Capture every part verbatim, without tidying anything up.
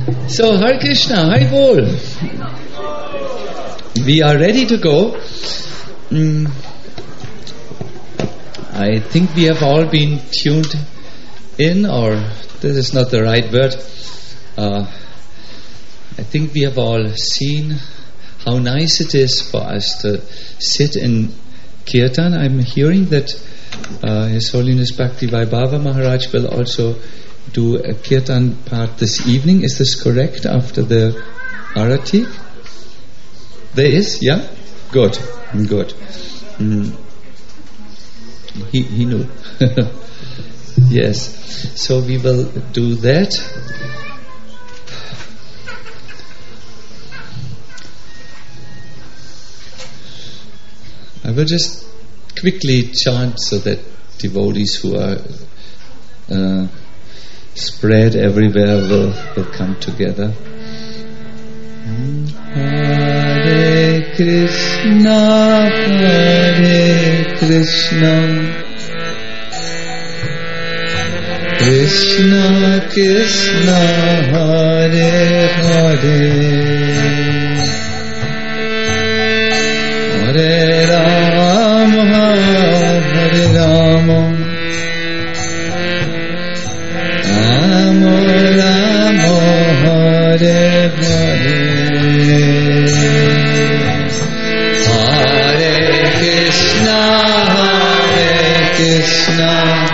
So, Hare Krishna, Hare Bol. We are ready to go. Mm, I think we have all been tuned in, or this is not the right word. Uh, I think we have all seen how nice it is for us to sit in Kirtan. I'm hearing that uh, His Holiness Bhakti Vaibhava Maharaj will also do a Kirtan part this evening. Is this correct, after the Arati? There is, yeah? Good, good. Mm. He, he knew. Yes. So we will do that. I will just quickly chant so that devotees who are uh, spread everywhere will, will come together. Hare Krishna, Hare Krishna, Krishna Krishna, Hare Hare, Hare Rama, Hare Rama, Rama Rama, Hare Hare. Krishna,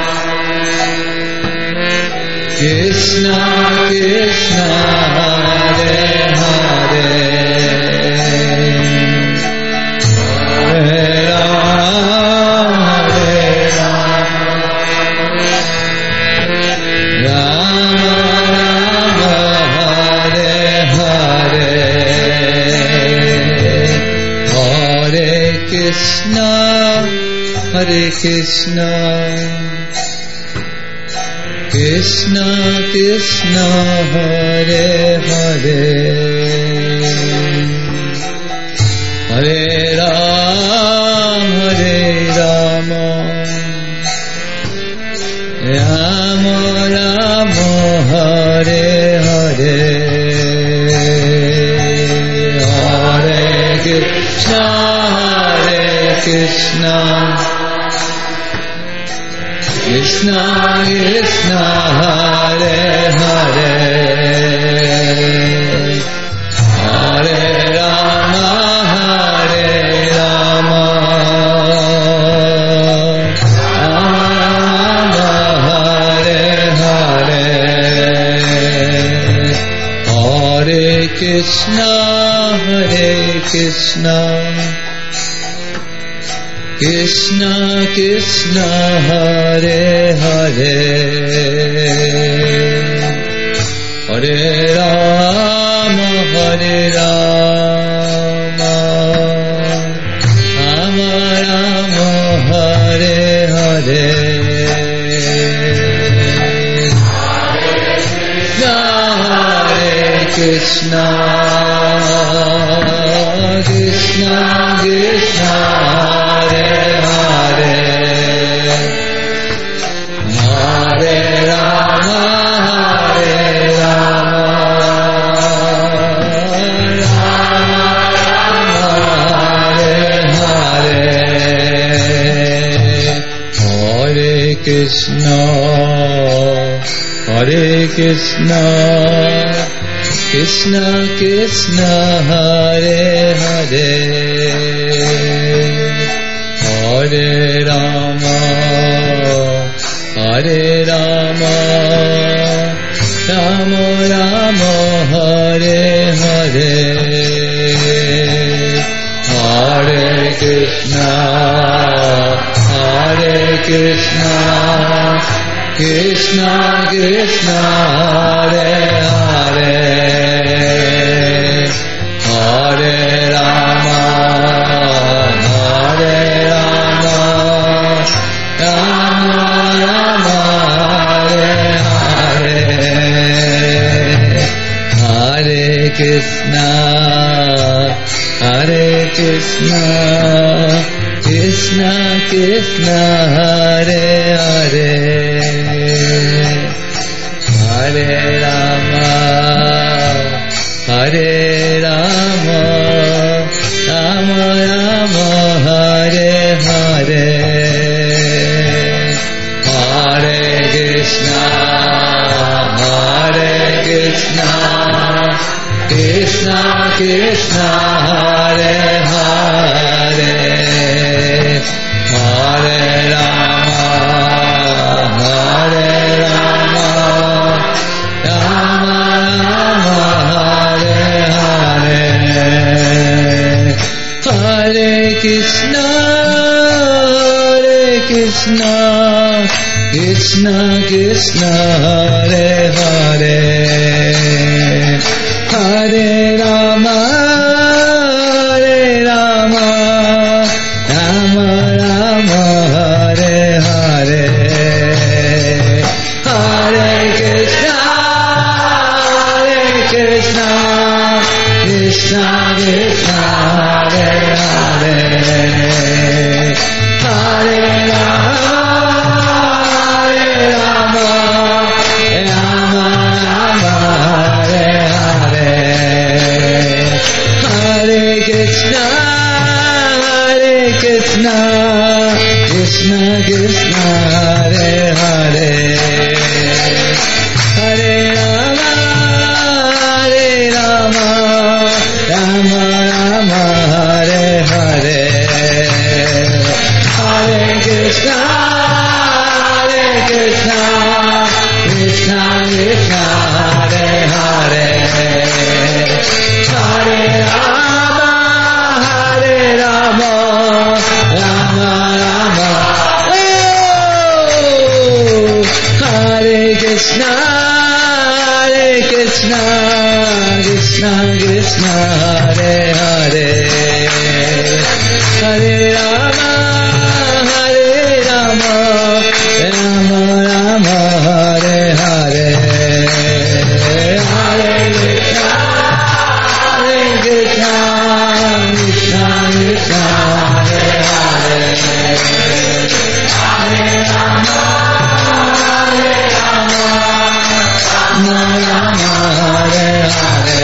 Krishna Krishna, Hare Hare, Hare Rama, Hare Rama, Rama Rama, Hare Hare, Hare Krishna, Hare Krishna, Krishna Krishna, Hare Hare, Hare Rama, Hare Rama, Rama Rama, Hare Hare, Hare Krishna, Hare Krishna, Krishna Krishna, Hare Hare, Hare Rama, Hare Rama, Rama Hare Hare, Hare Krishna, Hare Krishna, Krishna Krishna, Hare Hare, Hare Rama, Hare Rama, Rama Rama, Hare Hare, Hare Krishna, Krishna Krishna, Hare Hare, Hare Rama, Hare Rama, Rama Hare Hare, Hare Krishna, Hare Krishna, Krishna Krishna, Hare Hare, Hare Rama, Hare Rama, Rama Rama, Hare Hare, Hare Krishna, Hare Krishna, Krishna Krishna, Hare Hare, Hare Rama, Hare Rama, Rama Rama, Hare Hare, Hare Krishna, Hare Krishna, Krishna Krishna, Hare Hare, Hare Rama, Krishna, Krishna Krishna, Hare Hare, Hare Rama, Hare Rama, Rama Rama, Hare Hare, Hare Krishna, Hare Krishna, Krishna Krishna, Hare Hare, Hare Rama, Hare Rama, Rama Rama, Hare Hare, Hare Krishna, Hare Krishna, Krishna Krishna, Hare Hare, Hare Rama, Hare Rama, Rama Rama, Hare Hare, Hare Krishna, Hare Krishna, Krishna Krishna, Hare Hare, Hare Rama, Hare Rama, Rama Rama, Hare Hare, Hare Krishna, Hare Krishna, Krishna Krishna, Hare Hare, Hare Rama, Hare Rama, Rama Rama, oh, Hare Krishna, Hare Krishna, Krishna Krishna, Hare Hare, Hare Rama, Hare Rama, Rama Rama, Hare Hare, Hare Krishna, Hare Krishna, Krishna Krishna, Hare Hare, Hare Rama, Hare Rama, Rama Rama, Hare Hare,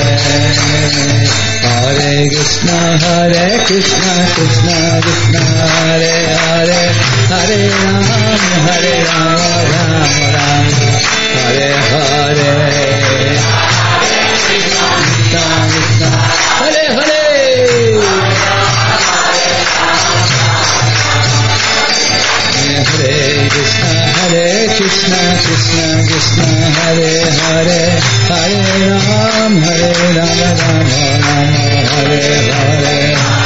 Hare Krishna, Hare Krishna, Krishna Krishna, Hare Hare, Hare Rama, Hare Rama, Rama Rama, Hare Hare, Krishna Krishna, Hare Hare, Hare Krishna, Hare Krishna, Krishna Krishna, Hare Hare, Hare Ram, Hare Rama, Rama Rama, Hare Hare,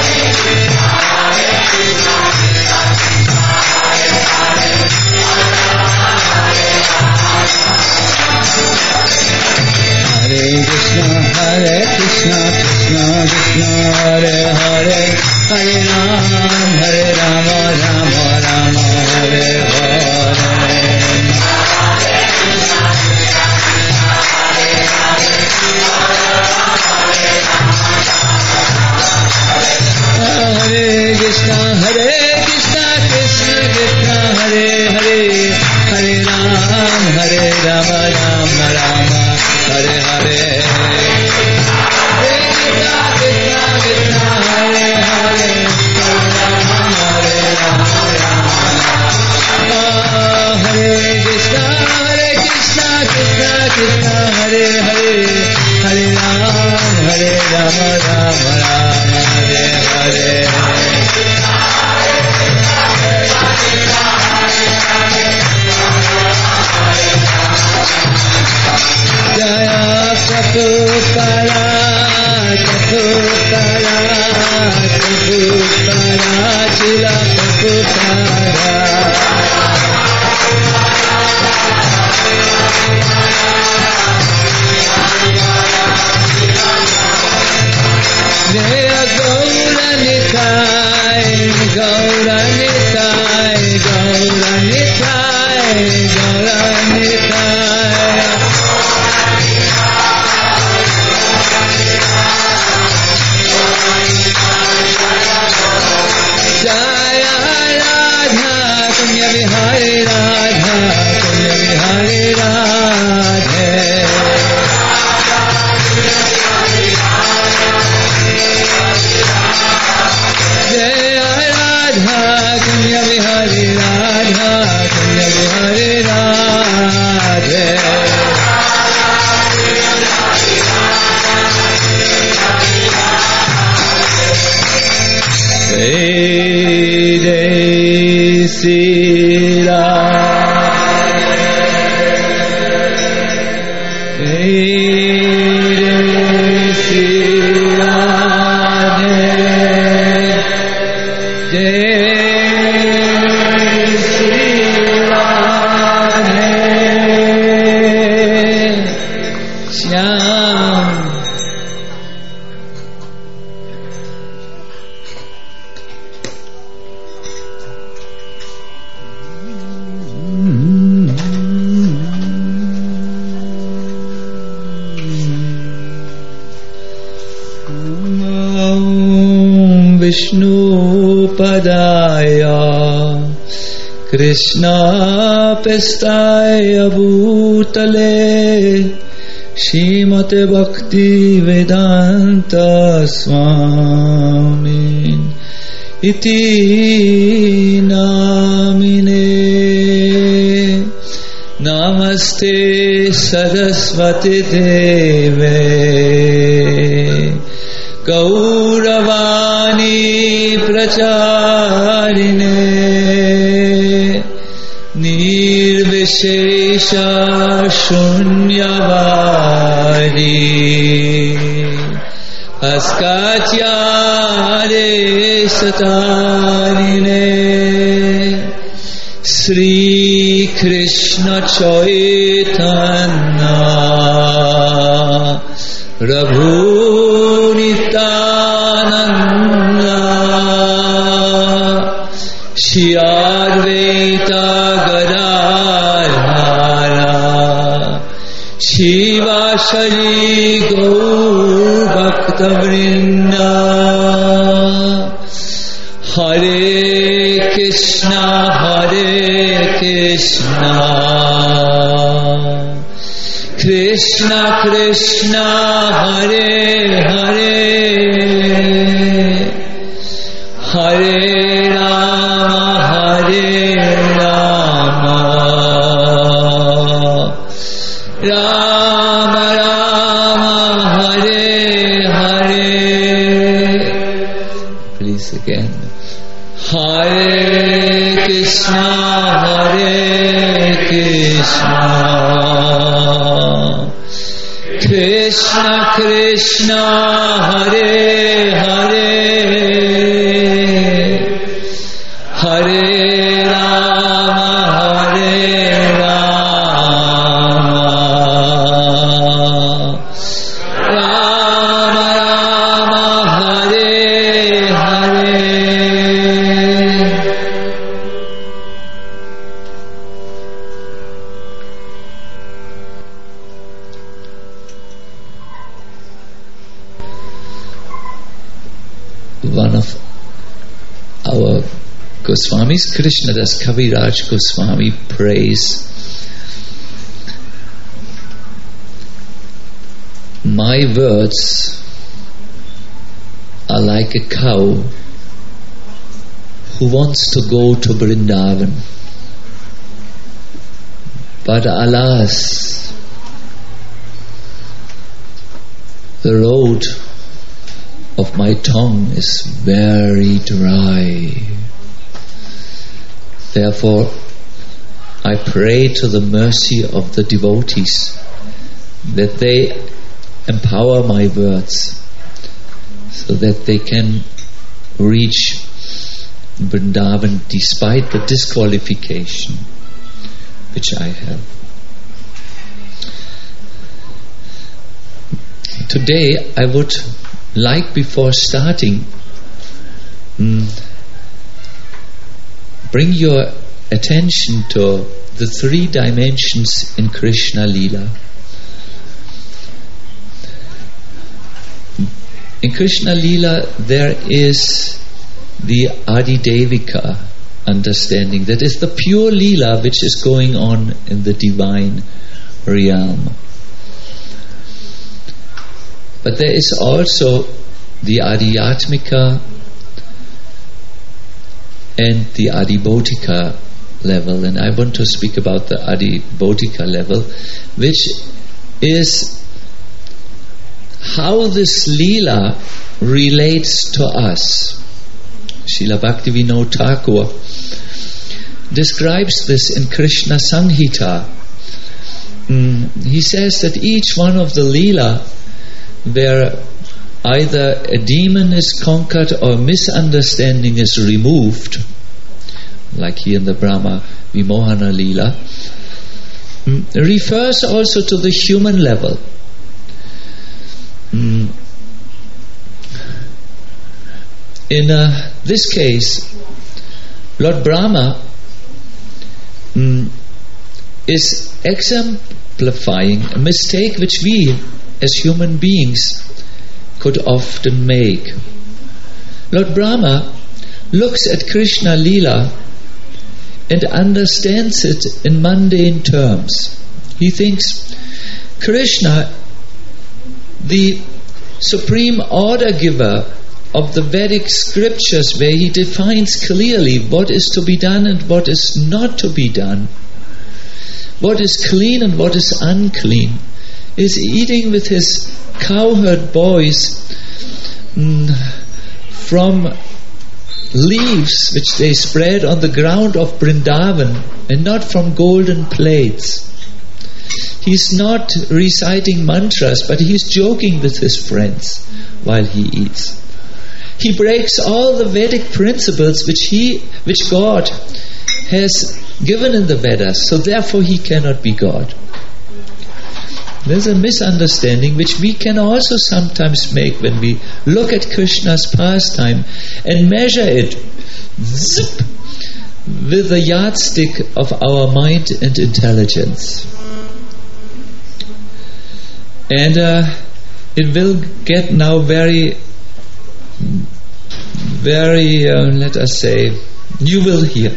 Hare Krishna, Hare Krishna, Krishna Krishna, Hare Hare, Hare Ram, Hare Rama, Rama Rama, Hare Hare, Hare Krishna, Hare Krishna, Krishna Krishna, Hare Hare, Hare Ram, Hare Rama, Rama Rama, Hare Hare, Hare Krishna, Krishna Krishna, Hare Hare, Hare Ram, Hare Rama, Rama Rama, Hare Krishna, Hare Krishna, Krishna Krishna, Hare Hare, Hare Ram, Hare Rama, Rama Rama, Hare Hare, Jaya Prabhupada, Prabhupada, Prabhupada, Chila Prabhupada, Jaya Gaura Nitai, Gaura Nitai, Gaura Nitai, Gaura Nitai, Jai Jai Sri Radhe, Jai Sri Radhe, Jai Sri Radhe, Shyam. Vishnu Padaya Krishna Pestaya Bhutale Shrimate Bhakti Vedanta Swami Iti Namine Namaste Saraswati Deve Gauravani Pracharine Nirvishesha Shunyavadi Askatyare Satarine Sri Krishna Chaitanya Prabhu Nityananda Shri Advaita Gadadhara Shivasari Gaur Bhakta Vrinda Hare Krishna Hare Krishna Krishna Krishna Hare Hare Hare Rama Hare Rama Rama Rama Hare Hare. Please again. Hare Krishna Hare Krishna Krishna Krishna Hare Hare Hare Rama Hare Rama Rama Rama Hare Hare. One of our Goswamis, Krishnadas Kaviraj Goswami, prays, my words are like a cow who wants to go to Vrindavan, but alas, the road of my tongue is very dry. Therefore, I pray to the mercy of the devotees that they empower my words so that they can reach Vrindavan despite the disqualification which I have. Today I would like, before starting, mm, bring your attention to the three dimensions in Krishna Lila. In Krishna Lila there is the Adidevika understanding, that is the pure Lila which is going on in the divine realm. But there is also the Adhyatmika and the Adhibodhika level, and I want to speak about the Adhibodhika level, which is how this Leela relates to us. Srila Bhaktivinoda Thakur describes this in Krishna Samhita. Mm, he says that each one of the Leela where either a demon is conquered or misunderstanding is removed, like here in the Brahma Vimohana Leela, mm, refers also to the human level. Mm. In uh, this case, Lord Brahma mm, is exemplifying a mistake which we as human beings could often make. Lord Brahma looks at Krishna Leela and understands it in mundane terms. He thinks Krishna, the supreme order giver of the Vedic scriptures, where he defines clearly what is to be done and what is not to be done, what is clean and what is unclean, is eating with his cowherd boys mm, from leaves which they spread on the ground of Vrindavan and not from golden plates. He's not reciting mantras, but he's joking with his friends while he eats. He breaks all the Vedic principles which he, which God has given in the Vedas, so therefore he cannot be God. There's a misunderstanding which we can also sometimes make when we look at Krishna's pastime and measure it zip, with the yardstick of our mind and intelligence. And uh, it will get now very, very, uh, let us say, you will hear.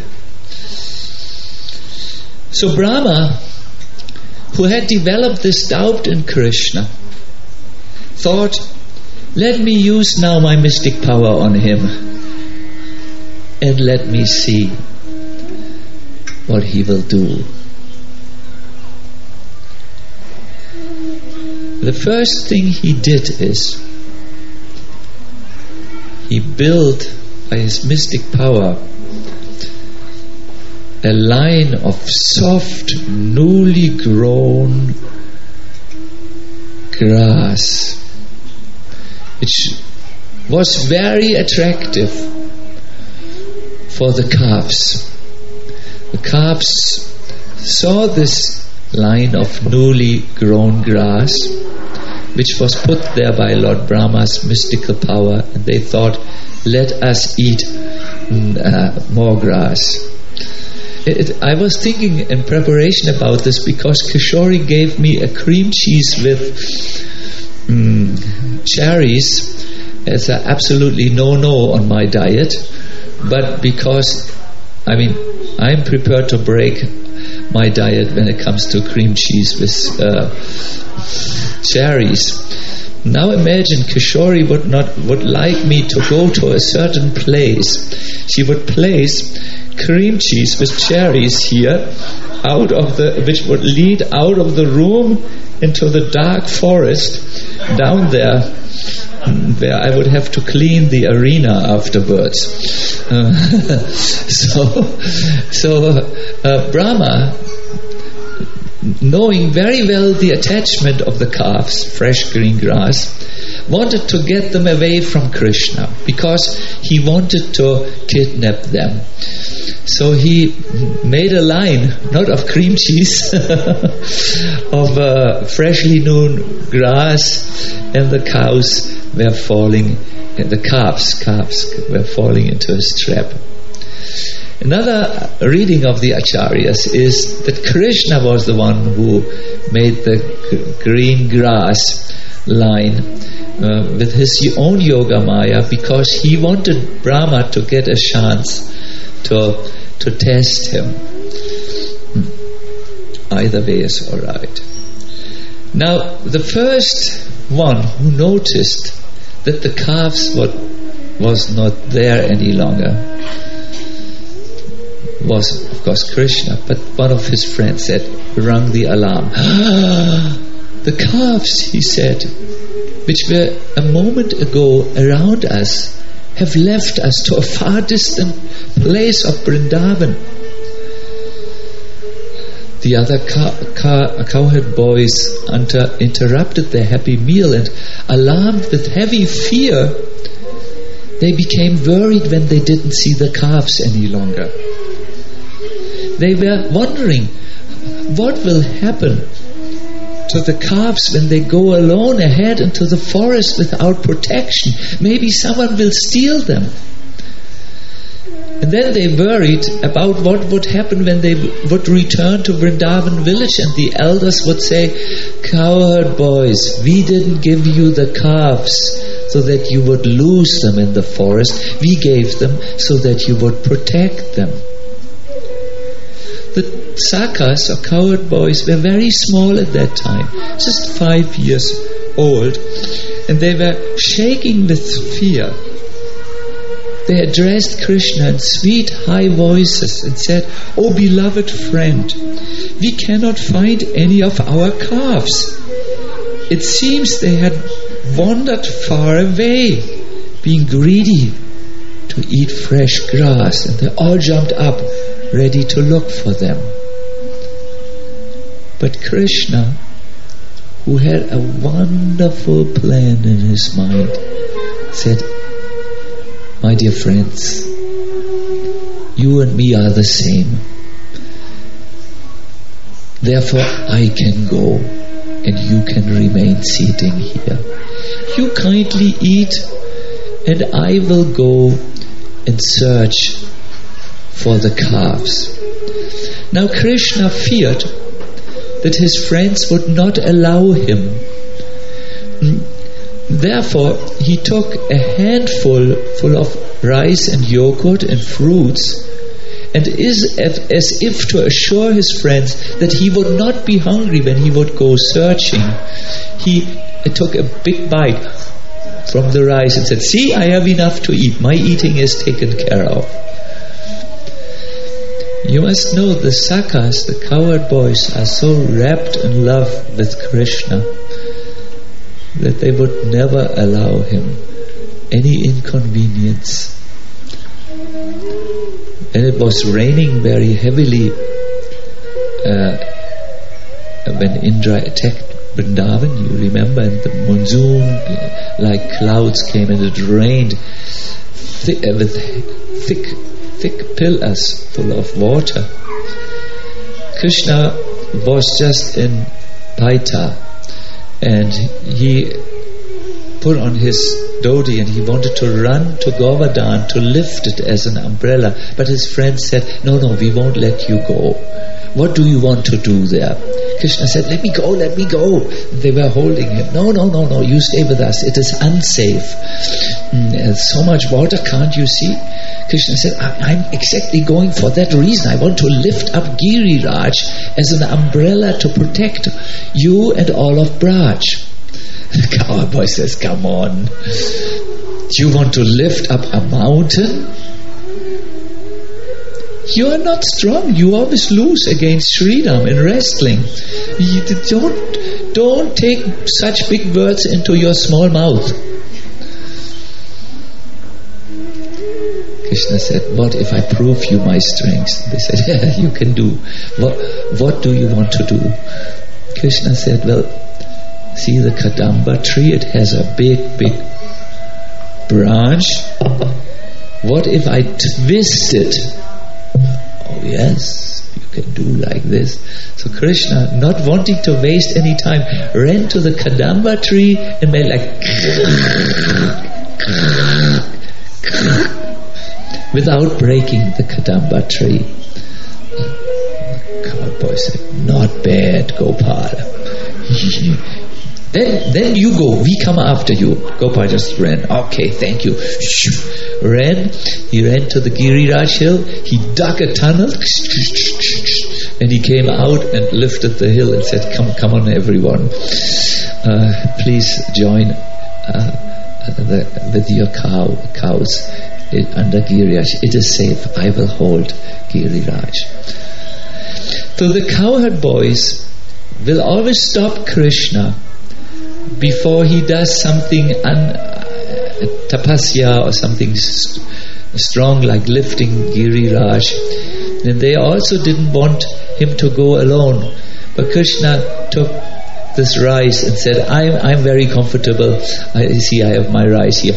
So Brahma, who had developed this doubt in Krishna, thought, let me use now my mystic power on him and let me see what he will do. The first thing he did is he built by his mystic power a line of soft, newly grown grass, which was very attractive for the calves. The calves saw this line of newly grown grass, which was put there by Lord Brahma's mystical power, and they thought, let us eat uh, more grass. It, I was thinking in preparation about this because Kishori gave me a cream cheese with um, cherries as an absolutely no-no on my diet, but because, I mean, I'm prepared to break my diet when it comes to cream cheese with uh, cherries. Now imagine Kishori would not would like me to go to a certain place. She would place cream cheese with cherries here, out of the which would lead out of the room into the dark forest down there, where I would have to clean the arena afterwards. Uh, so, so uh, Brahma, knowing very well the attachment of the calves, fresh green grass, wanted to get them away from Krishna because he wanted to kidnap them. So he made a line, not of cream cheese, of uh, freshly known grass, and the cows were falling, and the calves, calves were falling into his trap. Another reading of the Acharyas is that Krishna was the one who made the g- green grass line uh, with his own yoga maya, because he wanted Brahma to get a chance to to test him. Hmm. Either way is alright. Now, the first one who noticed that the calves were, was not there any longer was, of course, Krishna, but one of his friends said, rang the alarm. The calves, he said, which were a moment ago around us, have left us to a far distant place of Vrindavan. The other cow, cow, cowherd boys unter, interrupted their happy meal, and alarmed with heavy fear, they became worried when they didn't see the calves any longer. They were wondering, what will happen to the calves when they go alone ahead into the forest without protection? Maybe someone will steal them. And then they worried about what would happen when they would return to Vrindavan village, and the elders would say, "Cowherd boys, we didn't give you the calves so that you would lose them in the forest. We gave them so that you would protect them." The Sakas, or cowherd boys, were very small at that time, just five years old, and they were shaking with fear. They addressed Krishna in sweet high voices and said, "O beloved friend, we cannot find any of our calves. It seems they had wandered far away, being greedy to eat fresh grass." And they all jumped up, ready to look for them. But Krishna, who had a wonderful plan in his mind, said, "My dear friends, you and me are the same. Therefore I can go and you can remain sitting here. You kindly eat and I will go and search for the calves." Now Krishna feared that his friends would not allow him. Therefore he took a handful full of rice and yogurt and fruits, and is as if to assure his friends that he would not be hungry when he would go searching, he took a big bite from the rice and said, "See, I have enough to eat. My eating is taken care of." You must know the Sakas, the cowherd boys, are so wrapped in love with Krishna that they would never allow him any inconvenience. And it was raining very heavily uh, when Indra attacked Vrindavan. You remember, in the monsoon, like clouds came and it rained thick, uh, with thick, thick pillars full of water. Krishna was just in Paita, and he put on his dhoti and he wanted to run to Govardhan to lift it as an umbrella, but his friends said, "No, no, we won't let you go. What do you want to do there?" Krishna said, "Let me go, let me go." They were holding him. "No, no, no, no, you stay with us. It is unsafe. Mm, so much water, can't you see?" Krishna said, I- I'm exactly going for that reason. I want to lift up Giriraj as an umbrella to protect you and all of Braj. The cowboy says, "Come on. You want to lift up a mountain? You are not strong. You always lose against Sridham in wrestling. You don't, don't take such big words into your small mouth." Krishna said, "What if I prove you my strength?" They said, "Yeah, you can do. What, what do you want to do?" Krishna said, "Well, see the Kadamba tree? It has a big, big branch. What if I twist it?" "Oh yes, you can do like this." So Krishna, not wanting to waste any time, ran to the Kadamba tree and made like without breaking the Kadamba tree. The cowboy said, "Not bad, Gopal." Then, then you go. We come after you. Gopal just ran. "Okay, thank you." Ran. He ran to the Giriraj hill. He dug a tunnel, and he came out and lifted the hill and said, "Come, come on, everyone. Uh, please join uh, the, with your cow, cows under Giriraj. It is safe. I will hold Giriraj." So the cowherd boys will always stop Krishna before he does something un, tapasya or something st- strong like lifting Giriraj. And they also didn't want him to go alone. But Krishna took this rice and said, I'm, I'm very comfortable. I see I have my rice here.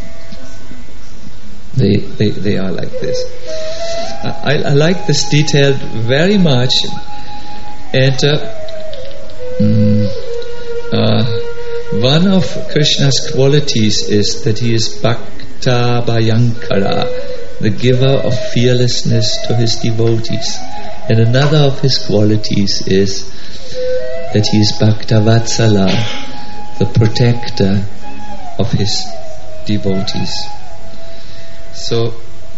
They, they, they are like this. I, I like this detail very much. And uh, mm, uh, one of Krishna's qualities is that he is Bhakta Bhayankara, the giver of fearlessness to his devotees. And another of his qualities is that he is Bhakta Vatsala, the protector of his devotees. So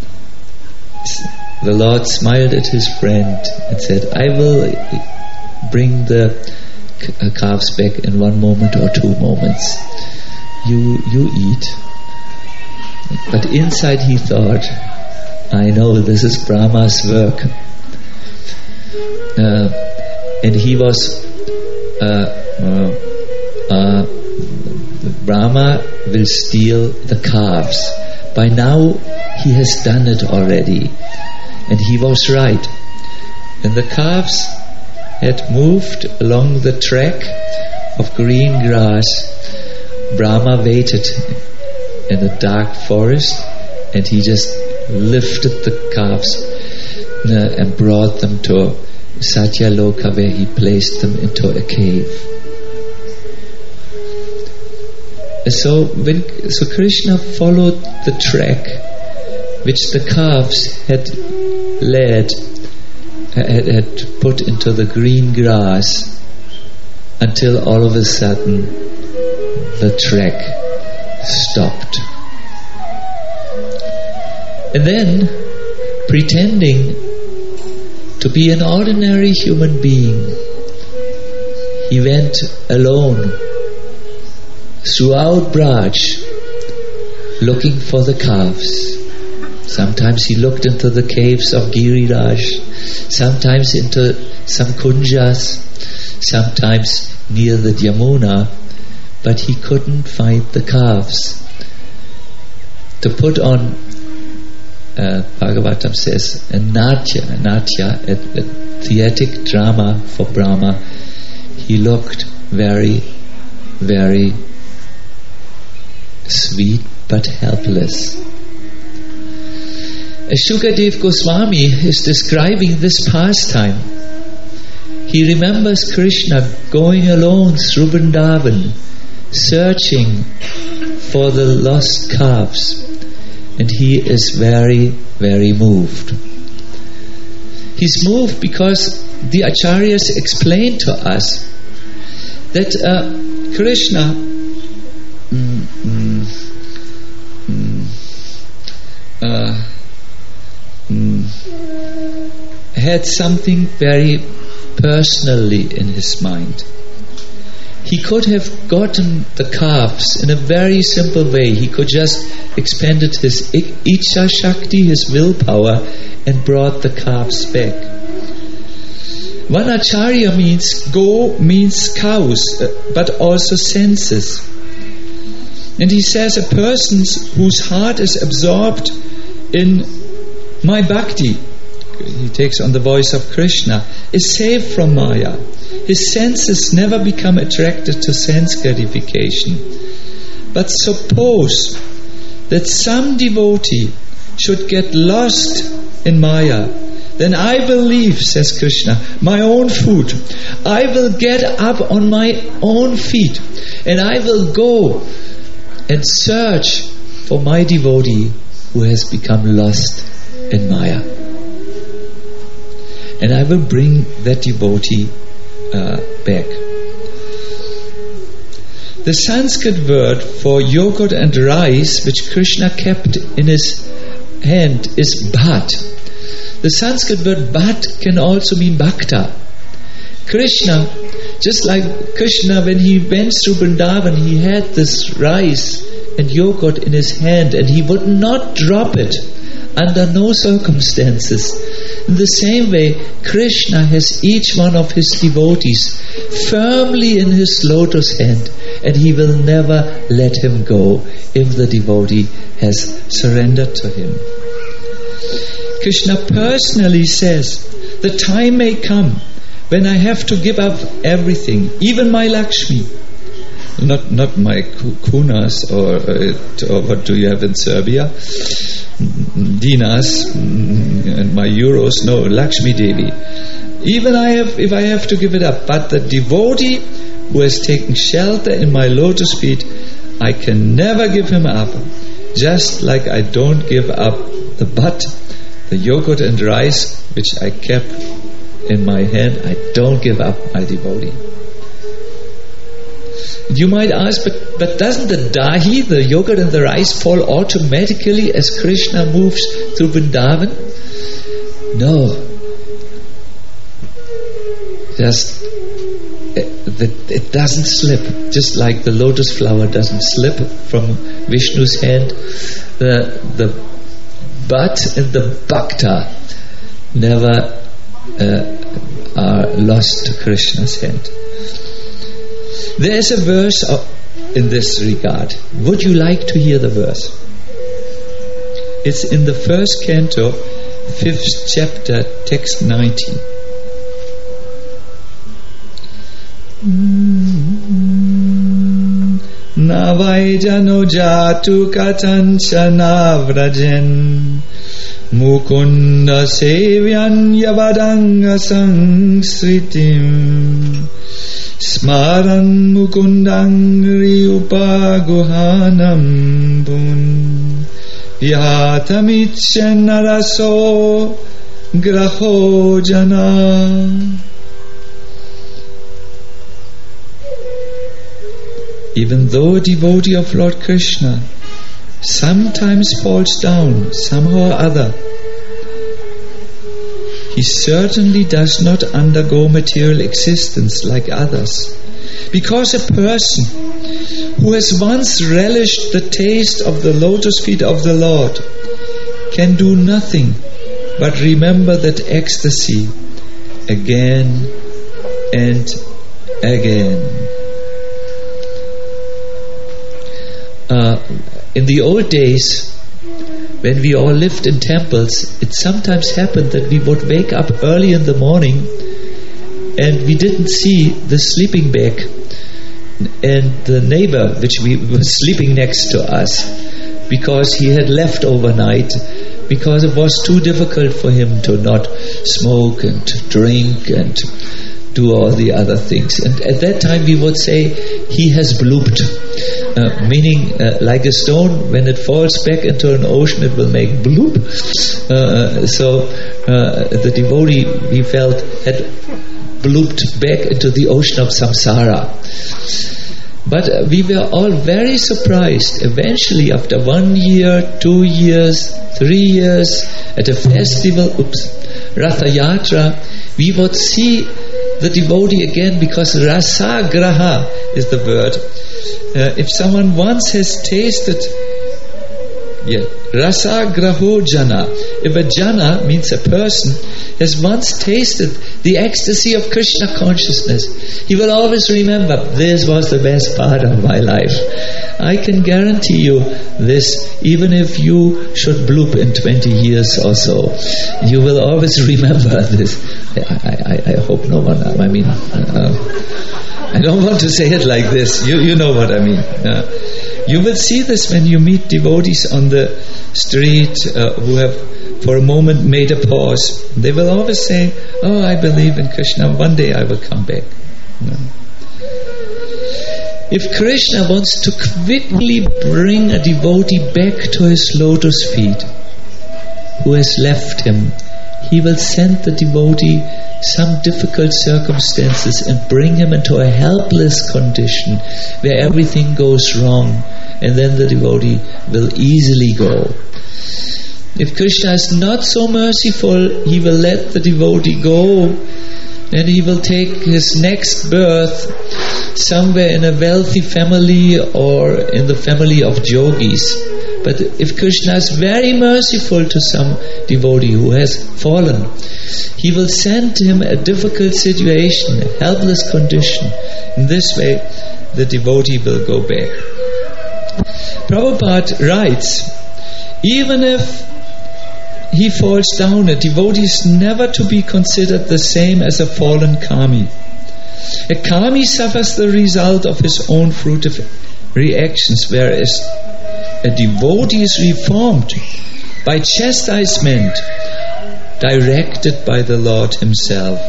the Lord smiled at his friend and said, I will bring the calves back in one moment or two moments. You you eat. But inside he thought, I know this is Brahma's work. Uh, and he was uh, uh, uh, Brahma will steal the calves. By now he has done it already, and he was right. And the calves had moved along the track of green grass. Brahma waited in a dark forest, and he just lifted the calves uh, and brought them to Satyaloka, where he placed them into a cave. So when so Krishna followed the track which the calves had led, had, had put into the green grass, until all of a sudden the track stopped. And then, pretending to be an ordinary human being, he went alone throughout Braj looking for the calves. Sometimes he looked into the caves of Giriraj, sometimes into some kunjas, sometimes near the Yamuna, but he couldn't find the calves. To put on, uh, Bhagavatam says, a natya, a natya, a, a theatric drama for Brahma, he looked very, very sweet but helpless. As Shukadev Goswami is describing this pastime, he remembers Krishna going alone through Vrindavan, searching for the lost calves, and he is very, very moved. He's moved because the Acharyas explained to us that uh, Krishna mm, mm, mm, uh, mm, had something very personally in his mind. He could have gotten the calves in a very simple way. He could just expended his Ichcha Shakti, his willpower, and brought the calves back. One Acharya means go means cows, but also senses. And he says a person whose heart is absorbed in my bhakti, he takes on the voice of Krishna, is saved from Maya. His senses never become attracted to sense gratification. But suppose that some devotee should get lost in Maya, then I will leave, says Krishna, my own food. I will get up on my own feet and I will go and search for my devotee who has become lost in Maya. And I will bring that devotee uh, back. The Sanskrit word for yogurt and rice, which Krishna kept in his hand, is bhat. The Sanskrit word bhat can also mean bhakta. Krishna, just like Krishna, when he went through Vrindavan, he had this rice and yogurt in his hand, and he would not drop it under no circumstances. In the same way, Krishna has each one of his devotees firmly in his lotus hand, and he will never let him go if the devotee has surrendered to him. Krishna personally says, the time may come when I have to give up everything, even my Lakshmi. Not not my kunas or, uh, or what do you have in Serbia? Dinas and my euros. No, Lakshmi Devi. Even I have, if I have to give it up, but the devotee who has taken shelter in my lotus feet, I can never give him up. Just like I don't give up the butt, the yogurt and rice which I kept in my hand, I don't give up my devotee. You might ask, but, but doesn't the dahi, the yogurt and the rice, fall automatically as Krishna moves through Vrindavan? No. Just, it, it doesn't slip. Just like the lotus flower doesn't slip from Vishnu's hand, the, the butt and the bhakta never uh, are lost to Krishna's hand. There is a verse in this regard. Would you like to hear the verse? It's in the first canto, fifth chapter, text ninety. Navaijano jatu katanchana vrajan Mukunda sevyan yavadanga sangsritim Smaran mukundangri upaguhanam bun Yatamicchen naraso graho jana. Even though a devotee of Lord Krishna sometimes falls down somehow or other, he certainly does not undergo material existence like others. Because a person who has once relished the taste of the lotus feet of the Lord can do nothing but remember that ecstasy again and again. Uh, in the old days, when we all lived in temples, it sometimes happened that we would wake up early in the morning and we didn't see the sleeping bag and the neighbor which we was sleeping next to us, because he had left overnight, because it was too difficult for him to not smoke and drink and do all the other things. And at that time we would say, he has blooped. Uh, meaning, uh, like a stone, when it falls back into an ocean, it will make bloop. Uh, so uh, the devotee, we felt, had blooped back into the ocean of samsara. But uh, we were all very surprised. Eventually, after one year, two years, three years, at a festival, oops, Ratha Yatra, we would see the devotee again, because rasa graha is the word. Uh, if someone once has tasted, yeah, rasa graho jana. If a jana means a person has once tasted the ecstasy of Krishna consciousness, he will always remember, this was the best part of my life. I can guarantee you this, even if you should bloop in twenty years or so, you will always remember this. I, I, I hope no one, I mean, uh, I don't want to say it like this. You you know what I mean. Uh, you will see this when you meet devotees on the street uh, who have for a moment made a pause. They will always say, oh, I believe in Krishna, one day I will come back. No. If Krishna wants to quickly bring a devotee back to his lotus feet who has left him, he will send the devotee some difficult circumstances and bring him into a helpless condition where everything goes wrong, and then the devotee will easily go. If Krishna is not so merciful, he will let the devotee go, and he will take his next birth somewhere in a wealthy family or in the family of yogis. But if Krishna is very merciful to some devotee who has fallen, he will send him a difficult situation, a helpless condition. In this way, the devotee will go back. Prabhupada writes, even if he falls down, a devotee is never to be considered the same as a fallen kami. A kami suffers the result of his own fruitive reactions, whereas a devotee is reformed by chastisement directed by the Lord Himself.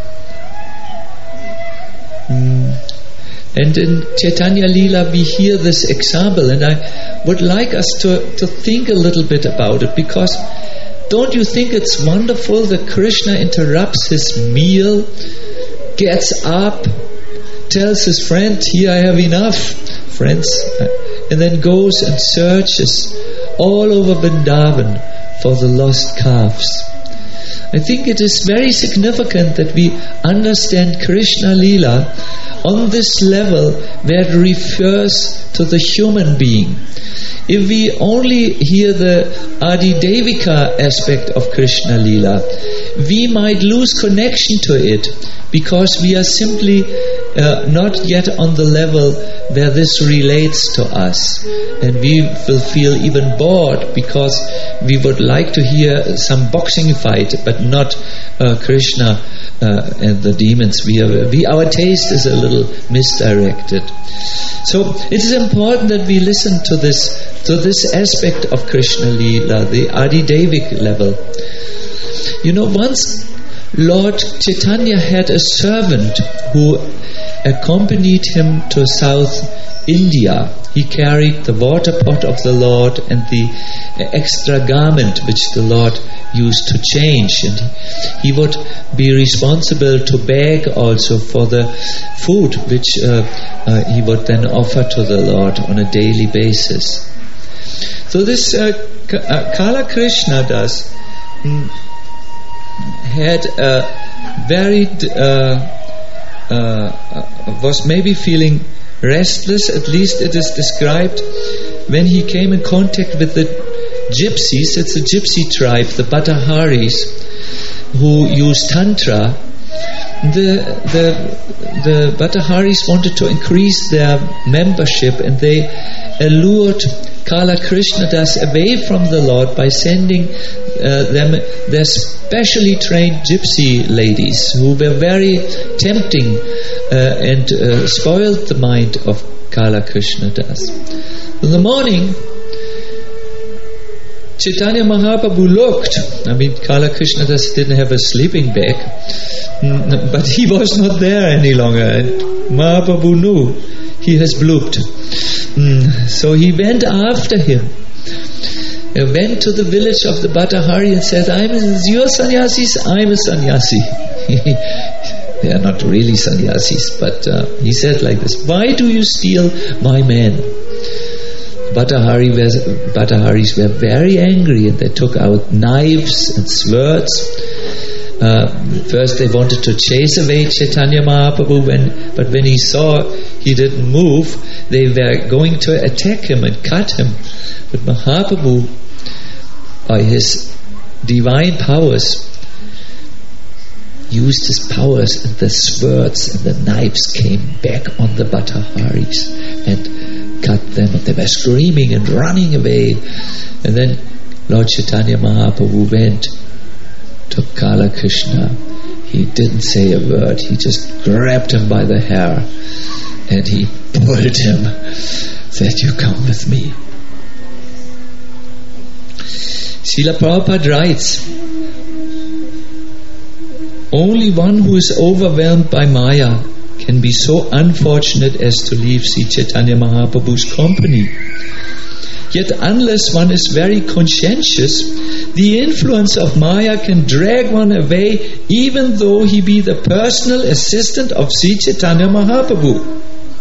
Mm. And in Chaitanya Leela we hear this example, and I would like us to, to think a little bit about it, because don't you think it's wonderful that Krishna interrupts his meal, gets up, tells his friend, here I have enough, friends, and then goes and searches all over Vrindavan for the lost calves. I think it is very significant that we understand Krishna Leela on this level where it refers to the human being. If we only hear the Adi Devika aspect of Krishna Leela, we might lose connection to it, because we are simply uh, not yet on the level where this relates to us, and we will feel even bored because we would like to hear some boxing fight, but not uh, Krishna uh, and the demons. We, are, we our taste is a little misdirected. So it is important that we listen to this to this aspect of Krishna Leela, the Adi Devik level. You know, once Lord Chaitanya had a servant who accompanied him to South India. He carried the water pot of the Lord and the extra garment which the Lord used to change, and he would be responsible to beg also for the food which uh, uh, he would then offer to the Lord on a daily basis. So this uh, K- uh, Kala Krishna does mm, had a very uh, uh, was maybe feeling restless, at least it is described, when he came in contact with the gypsies. It's a gypsy tribe, the Bhattaharis, who use Tantra. The the the Bhattaharis wanted to increase their membership, and they allured Kala Krishnadas away from the Lord by sending uh, them their specially trained gypsy ladies, who were very tempting uh, and uh, spoiled the mind of Kala Krishnadas. In the morning, Chaitanya Mahaprabhu looked. I mean, Kala Krishnadas didn't have a sleeping bag, but he was not there any longer, and Mahaprabhu knew he has blooped. So he went after him. He went to the village of the Bhattahari and said, I'm your sannyasis, I'm a sannyasi. They are not really sannyasis, but uh, he said like this, why do you steal my men? Bhattahari was, Bhattaharis were very angry, and they took out knives and swords. Uh, first they wanted to chase away Chaitanya Mahaprabhu, when, but when he saw he didn't move, they were going to attack him and cut him. But Mahaprabhu, by his divine powers, used his powers, and the swords and the knives came back on the Bhattaharis and cut them, and they were screaming and running away. And then Lord Chaitanya Mahaprabhu went to Kala Krishna. He didn't say a word, he just grabbed him by the hair and he pulled him, said, you come with me. Srila Prabhupada writes, only one who is overwhelmed by Maya can be so unfortunate as to leave Sri Chaitanya Mahaprabhu's company. Yet unless one is very conscientious, the influence of Maya can drag one away, even though he be the personal assistant of Sri Chaitanya Mahaprabhu.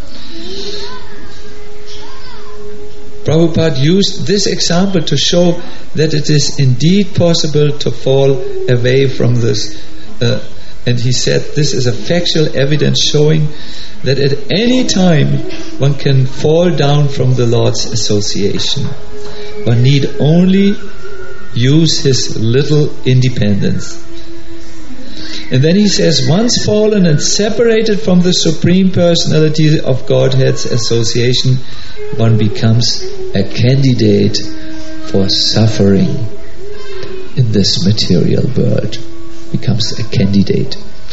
Prabhupada used this example to show that it is indeed possible to fall away from this uh, And he said this is a factual evidence showing that at any time one can fall down from the Lord's association. One need only use his little independence. And then he says, once fallen and separated from the Supreme Personality of Godhead's association, one becomes a candidate for suffering in this material world. Becomes a candidate.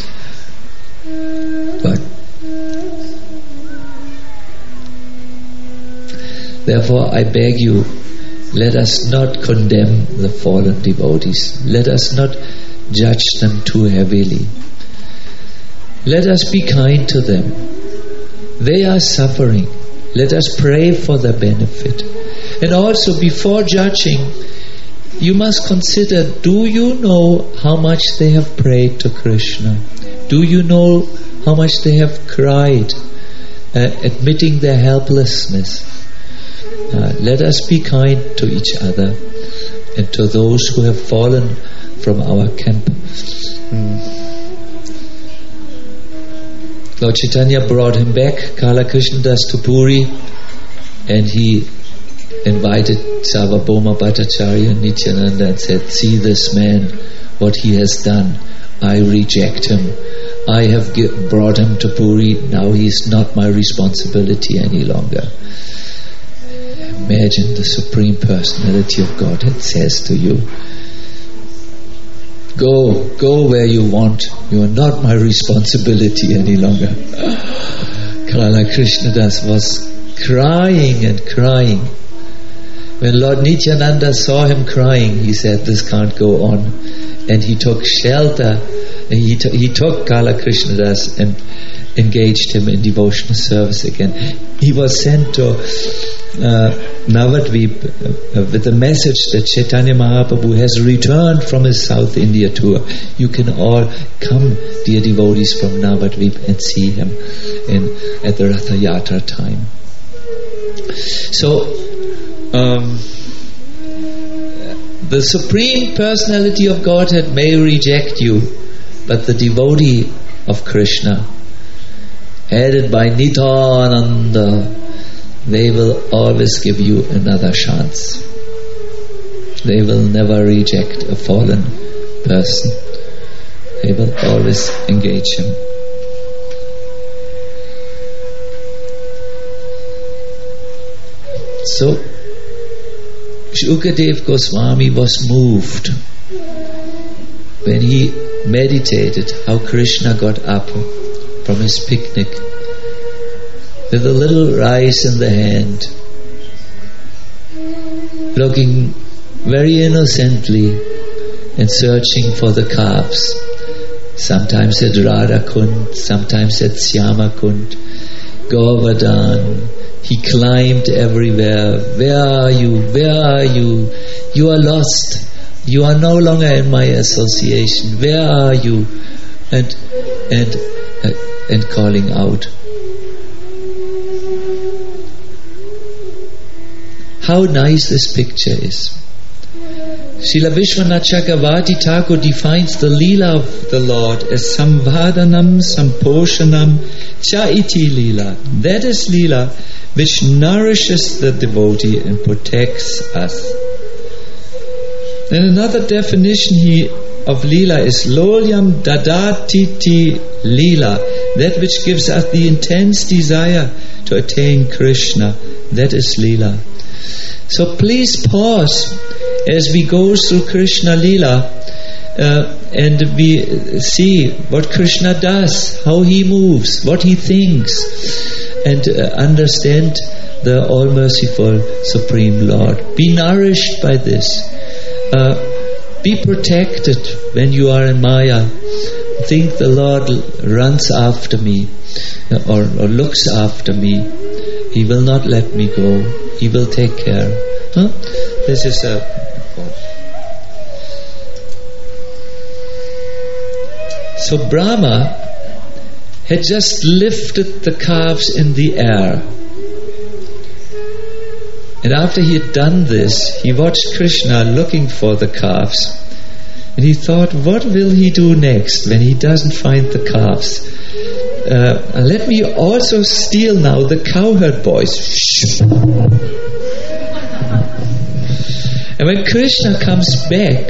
But therefore I beg you, let us not condemn the fallen devotees. Let us not judge them too heavily. Let us be kind to them. They are suffering. Let us pray for their benefit. And also, before judging, you must consider, do you know how much they have prayed to Krishna? Do you know how much they have cried, uh, admitting their helplessness? Uh, let us be kind to each other and to those who have fallen from our camp. Mm. Lord Chaitanya brought him back, Kala Krishnadas, to Puri, and he invited Sarvabhauma Bhattacharya Nityananda and said, see this man, what he has done. I reject him. I have give, brought him to Puri. Now he is not my responsibility any longer. Imagine the Supreme Personality of Godhead says to you, Go, go where you want. You are not my responsibility any longer. Kala Krishnadas was crying and crying. When Lord Nityananda saw him crying, he said, this can't go on. And he took shelter. And he, t- he took Kala Krishnadas and engaged him in devotional service again. He was sent to uh, Navadvip uh, with the message that Chaitanya Mahaprabhu has returned from his South India tour. You can all come, dear devotees, from Navadvip and see him in at the Ratha Yatra time. So, um, the Supreme Personality of Godhead may reject you, but the devotee of Krishna, headed by Nityananda, they will always give you another chance. They will never reject a fallen person. They will always engage him. So, Shukadev Goswami was moved when he meditated how Krishna got up from his picnic with a little rice in the hand, looking very innocently and searching for the calves. Sometimes at Radha Kund, sometimes at Syama Kund, Govardhan. He climbed everywhere. Where are you? Where are you? You are lost. You are no longer in my association. Where are you? And and uh, and calling out. How nice this picture is. Srila Vishwanath Chakravarti Thakur defines the Leela of the Lord as Samvadanam, Samposhanam, Cha iti Leela. That is Leela which nourishes the devotee and protects us. And another definition he of Leela is Lolyam Dadatiti Leela, that which gives us the intense desire to attain Krishna. That is Leela. So please pause as we go through Krishna Leela uh, and we see what Krishna does, how he moves, what he thinks, and uh, understand the all-merciful Supreme Lord. Be nourished by this. Uh, be protected when you are in Maya. Think the Lord runs after me or, or looks after me. He will not let me go. He will take care. Huh? This is a... So Brahma had just lifted the calves in the air. And after he had done this, he watched Krishna looking for the calves. And he thought, what will he do next when he doesn't find the calves? Uh, let me also steal now the cowherd boys. And when Krishna comes back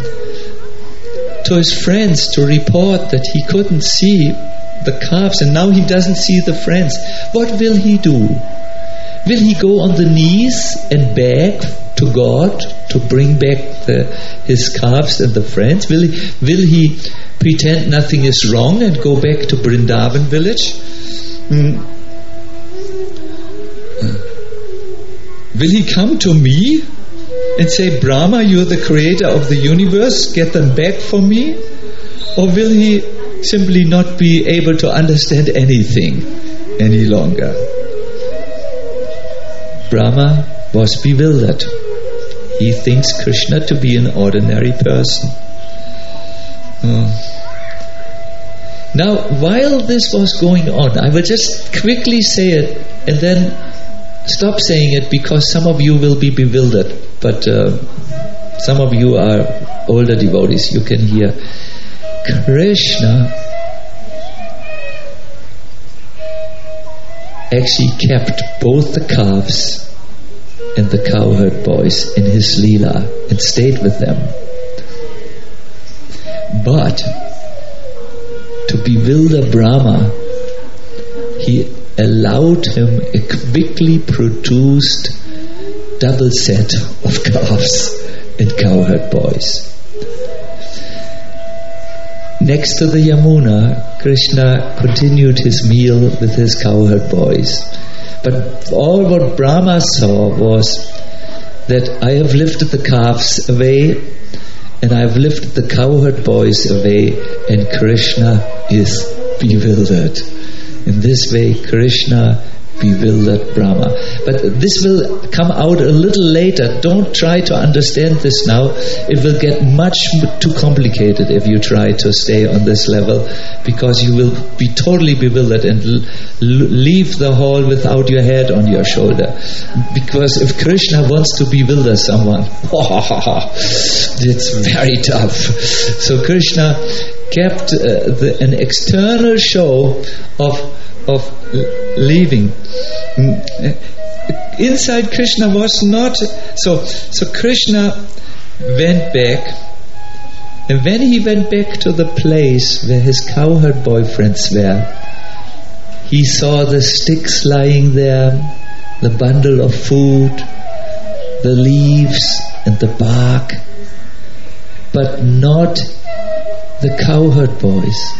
to his friends to report that he couldn't see the calves and now he doesn't see the friends, what will he do? Will he go on the knees and beg to God to bring back the, his calves and the friends? Will he, will he pretend nothing is wrong and go back to Vrindavan village? Mm. Will he come to me and say, Brahma, you're the creator of the universe, get them back for me? Or will he simply not be able to understand anything any longer? Brahma was bewildered. He thinks Krishna to be an ordinary person. Uh. Now, while this was going on, I will just quickly say it and then stop saying it because some of you will be bewildered. But uh, some of you are older devotees, you can hear. Krishna actually kept both the calves and the cowherd boys in his Leela and stayed with them. But to bewilder Brahma, he allowed him a quickly produced double set of calves and cowherd boys. Next to the Yamuna, Krishna continued his meal with his cowherd boys. But all what Brahma saw was that I have lifted the calves away and I have lifted the cowherd boys away, and Krishna is bewildered. In this way, Krishna bewildered Brahma. But this will come out a little later. Don't try to understand this now. It will get much too complicated if you try to stay on this level, because you will be totally bewildered and l- l- leave the hall without your head on your shoulder. Because if Krishna wants to bewilder someone, it's very tough. So Krishna kept uh, the, an external show of of leaving. Inside Krishna was not so. So Krishna went back, and when he went back to the place where his cowherd boyfriends were, he saw the sticks lying there, the bundle of food, the leaves and the bark, but not the cowherd boys.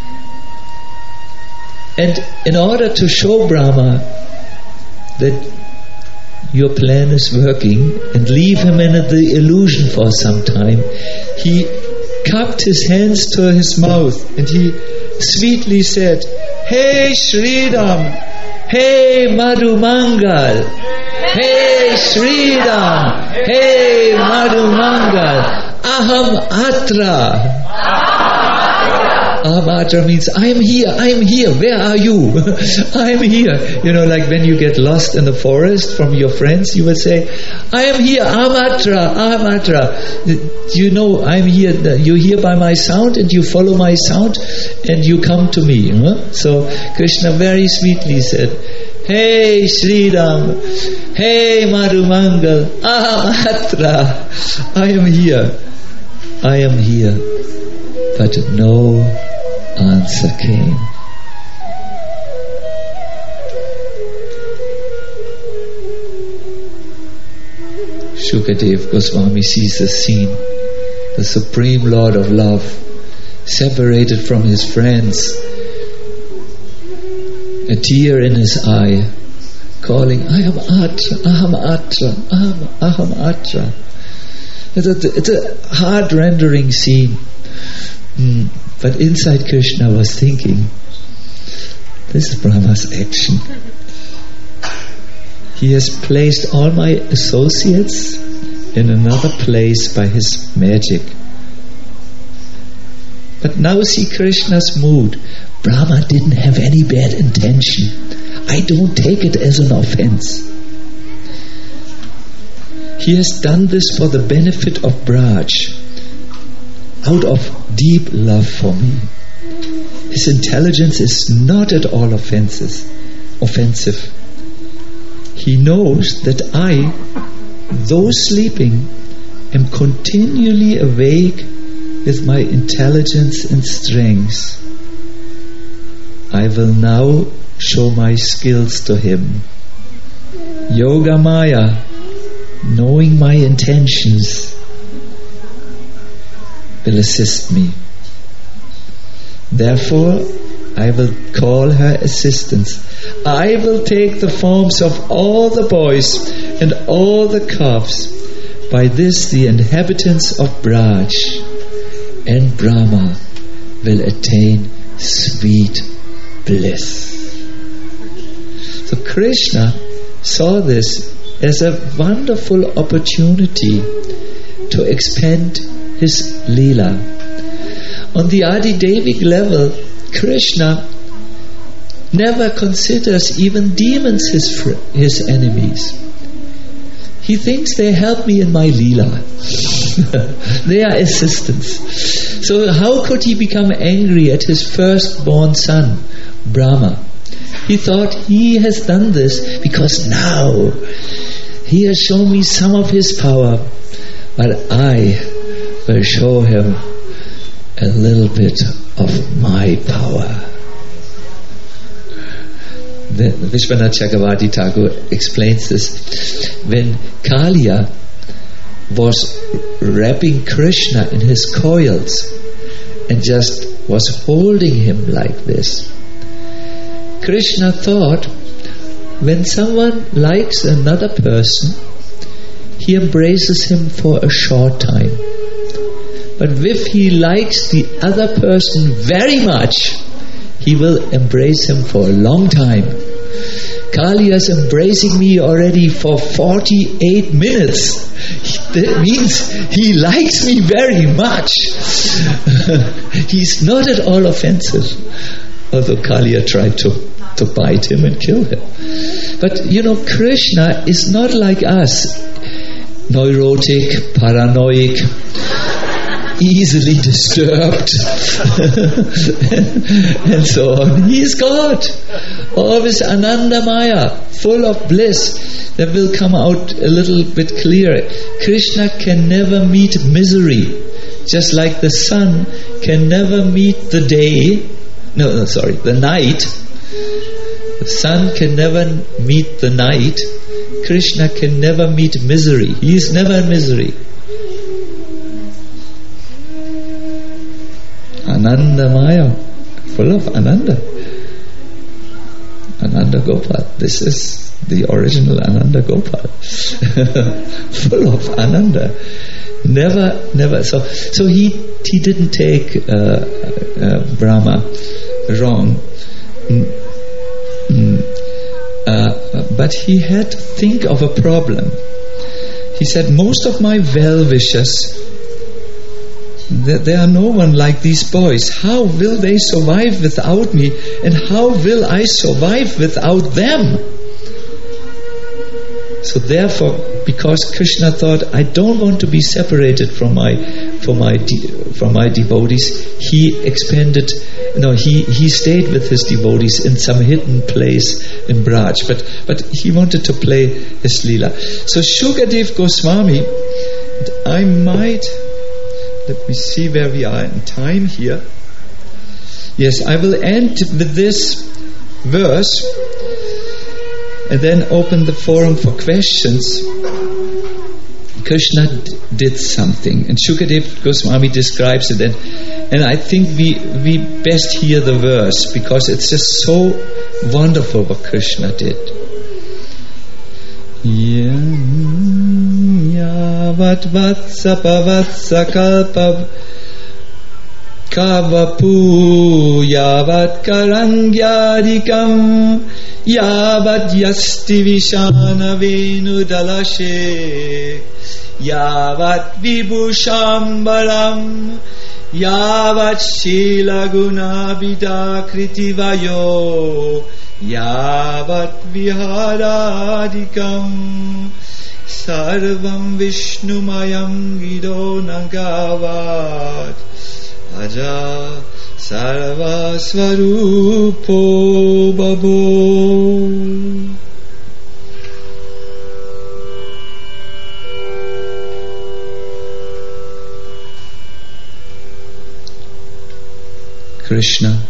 And in order to show Brahma that your plan is working and leave him in the illusion for some time, he cupped his hands to his mouth and he sweetly said, Hey Sridham, hey Madhumangal, hey Sridham, hey Madhumangal, aham atra. Aham means I am here, I am here, where are you? I am here. You know, like when you get lost in the forest from your friends, you will say, I am here, Aham Aham You know, I am here, you hear by my sound and you follow my sound and you come to me. Huh? So Krishna very sweetly said, Hey Sridham, hey Madhumangal, Aham I am here, I am here. But no answer came. Shukadev Goswami sees the scene. The Supreme Lord of Love, separated from his friends, a tear in his eye, calling, I am Atra, Aham Atra, Aham, Aham Atra. It's a, it's a heart-rendering scene. Mm. But inside Krishna was thinking, this is Brahma's action. He has placed all my associates in another place by his magic. But now see Krishna's mood. Brahma didn't have any bad intention. I don't take it as an offense. He has done this for the benefit of Braj. out of deep love for me. His intelligence is not at all offensive. offensive. He knows that I, though sleeping, am continually awake with my intelligence and strength. I will now show my skills to him. Yoga Maya, knowing my intentions, will assist me. Therefore, I will call her assistance. I will take the forms of all the boys and all the calves. By this the inhabitants of Braj and Brahma will attain sweet bliss. So Krishna saw this as a wonderful opportunity to expand his Leela. On the Adidevic level, Krishna never considers even demons his fr- his enemies. He thinks they help me in my Leela. They are assistants. So how could he become angry at his firstborn son, Brahma? He thought he has done this because now he has shown me some of his power, but I will show him a little bit of my power. The Vishwanath Chakravarti Thakur explains this. When Kaliya was wrapping Krishna in his coils and just was holding him like this, Krishna thought, when someone likes another person, he embraces him for a short time. But if he likes the other person very much, he will embrace him for a long time. Kaliya is embracing me already for forty-eight minutes. That means he likes me very much. He's not at all offensive. Although Kaliya tried to, to bite him and kill him. But you know, Krishna is not like us. Neurotic, paranoid, easily disturbed and so on. He is God, always Anandamaya, full of bliss. That will come out a little bit clearer. Krishna can never meet misery, just like the sun can never meet the day. No, no, sorry, the night. The sun can never meet the night. Krishna can never meet misery. He is never in misery. Anandamaya, full of Ananda. Ananda Gopal. This is the original Ananda Gopal. Full of Ananda. Never, never. So, so he he didn't take uh, uh, Brahma wrong. Mm, mm, uh, but he had to think of a problem. He said, most of my well-wishers, there are no one like these boys. How will they survive without me? And how will I survive without them? So therefore, because Krishna thought, I don't want to be separated from my from my de- from my devotees, he expanded. No, he he stayed with his devotees in some hidden place in Braj, but but he wanted to play his Leela. So Shukadev Goswami, I might. Let me see where we are in time here. Yes, I will end with this verse and then open the forum for questions. Krishna d- did something, and Shukadev Goswami describes it, and, and I think we we best hear the verse because it's just so wonderful what Krishna did. Yavat vatsa pavatsa kalpa kavapu yavat karangyadikam yavat yasti vishana venu dalashe yavat vibhushambaram yavat shila guna vidakriti vayo yavat viharadikam Sarvam Vishnumayam Gido Nagavat Aja Sarva Svarupo Babo. Krishna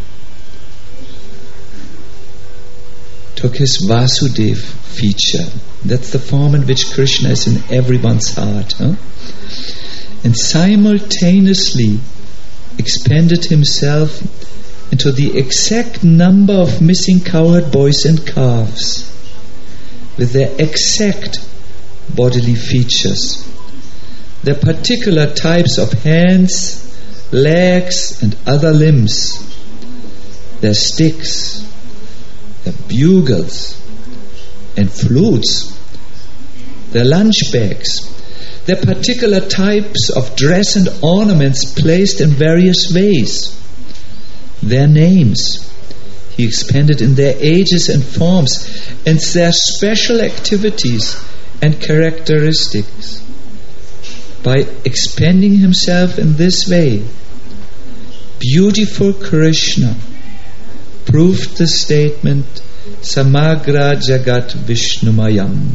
took his Vasudev feature. That's the form in which Krishna is in everyone's heart. Huh? And simultaneously expanded himself into the exact number of missing cowherd boys and calves with their exact bodily features, their particular types of hands, legs and other limbs, their sticks, their bugles and flutes, their lunch bags, their particular types of dress and ornaments placed in various ways, their names. He expanded in their ages and forms and their special activities and characteristics. By expanding himself in this way, beautiful Krishna proved the statement Samagra Jagat Vishnumayam.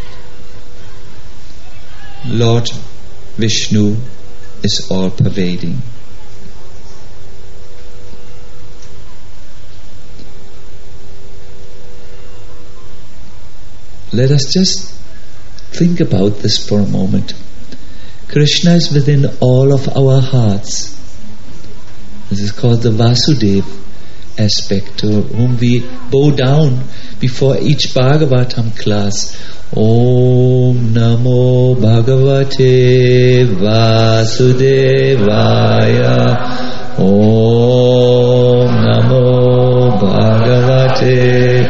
Lord Vishnu is all-pervading. Let us just think about this for a moment. Krishna is within all of our hearts. This is called the Vasudeva aspect, to whom we bow down before each Bhagavatam class. Om Namo Bhagavate Vasudevaya. Om Namo Bhagavate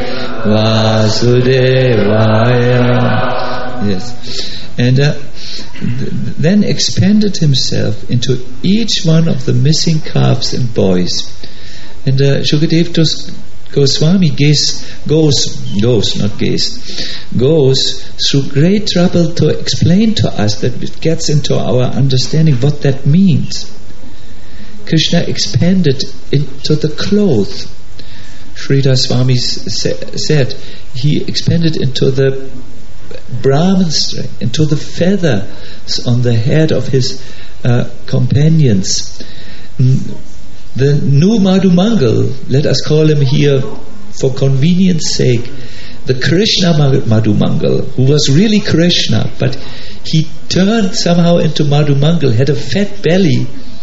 Vasudevaya. Yes. And uh, then expanded himself into each one of the missing calves and boys. And uh, Shukadev Goswami goes, goes, goes, not gaze, goes through great trouble to explain to us, that it gets into our understanding what that means. Krishna expanded into the cloth. Sridhar Swami said he expanded into the Brahman string, into the feathers on the head of his uh, companions. The new Madhumangal, let us call him here for convenience sake, the Krishna Madhumangal, who was really Krishna, but he turned somehow into Madhumangal, had a fat belly,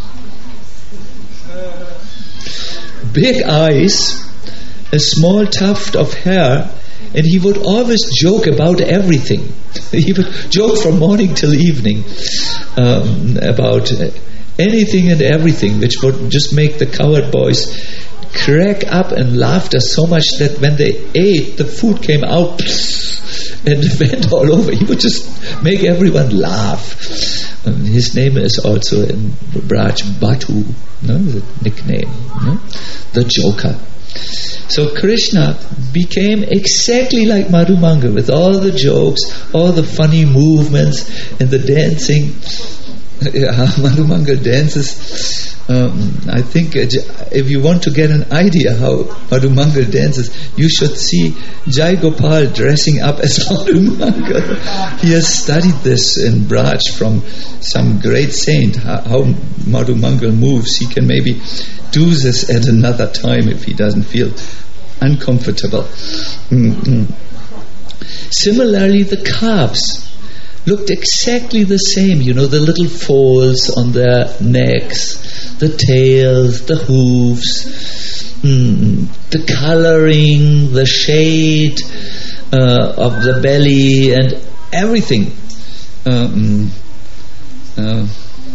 big eyes, a small tuft of hair, and he would always joke about everything. He would joke from morning till evening um, about anything and everything, which would just make the cowherd boys crack up and laughter so much that when they ate, the food came out and went all over. He would just make everyone laugh. Um, his name is also in Braj Batu, no, the nickname, no? The Joker. So Krishna became exactly like Madhumangal, with all the jokes, all the funny movements and the dancing. Madhumangal dances. Um, I think if you want to get an idea how Madhumangal dances, you should see Jai Gopal dressing up as Madhumangal. He has studied this in Braj from some great saint, how, how Madhumangal moves. He can maybe do this at another time if he doesn't feel uncomfortable. Mm-hmm. Similarly, the calves looked exactly the same, you know, the little folds on their necks, the tails, the hooves, mm, the coloring, the shade uh, of the belly and everything um, uh,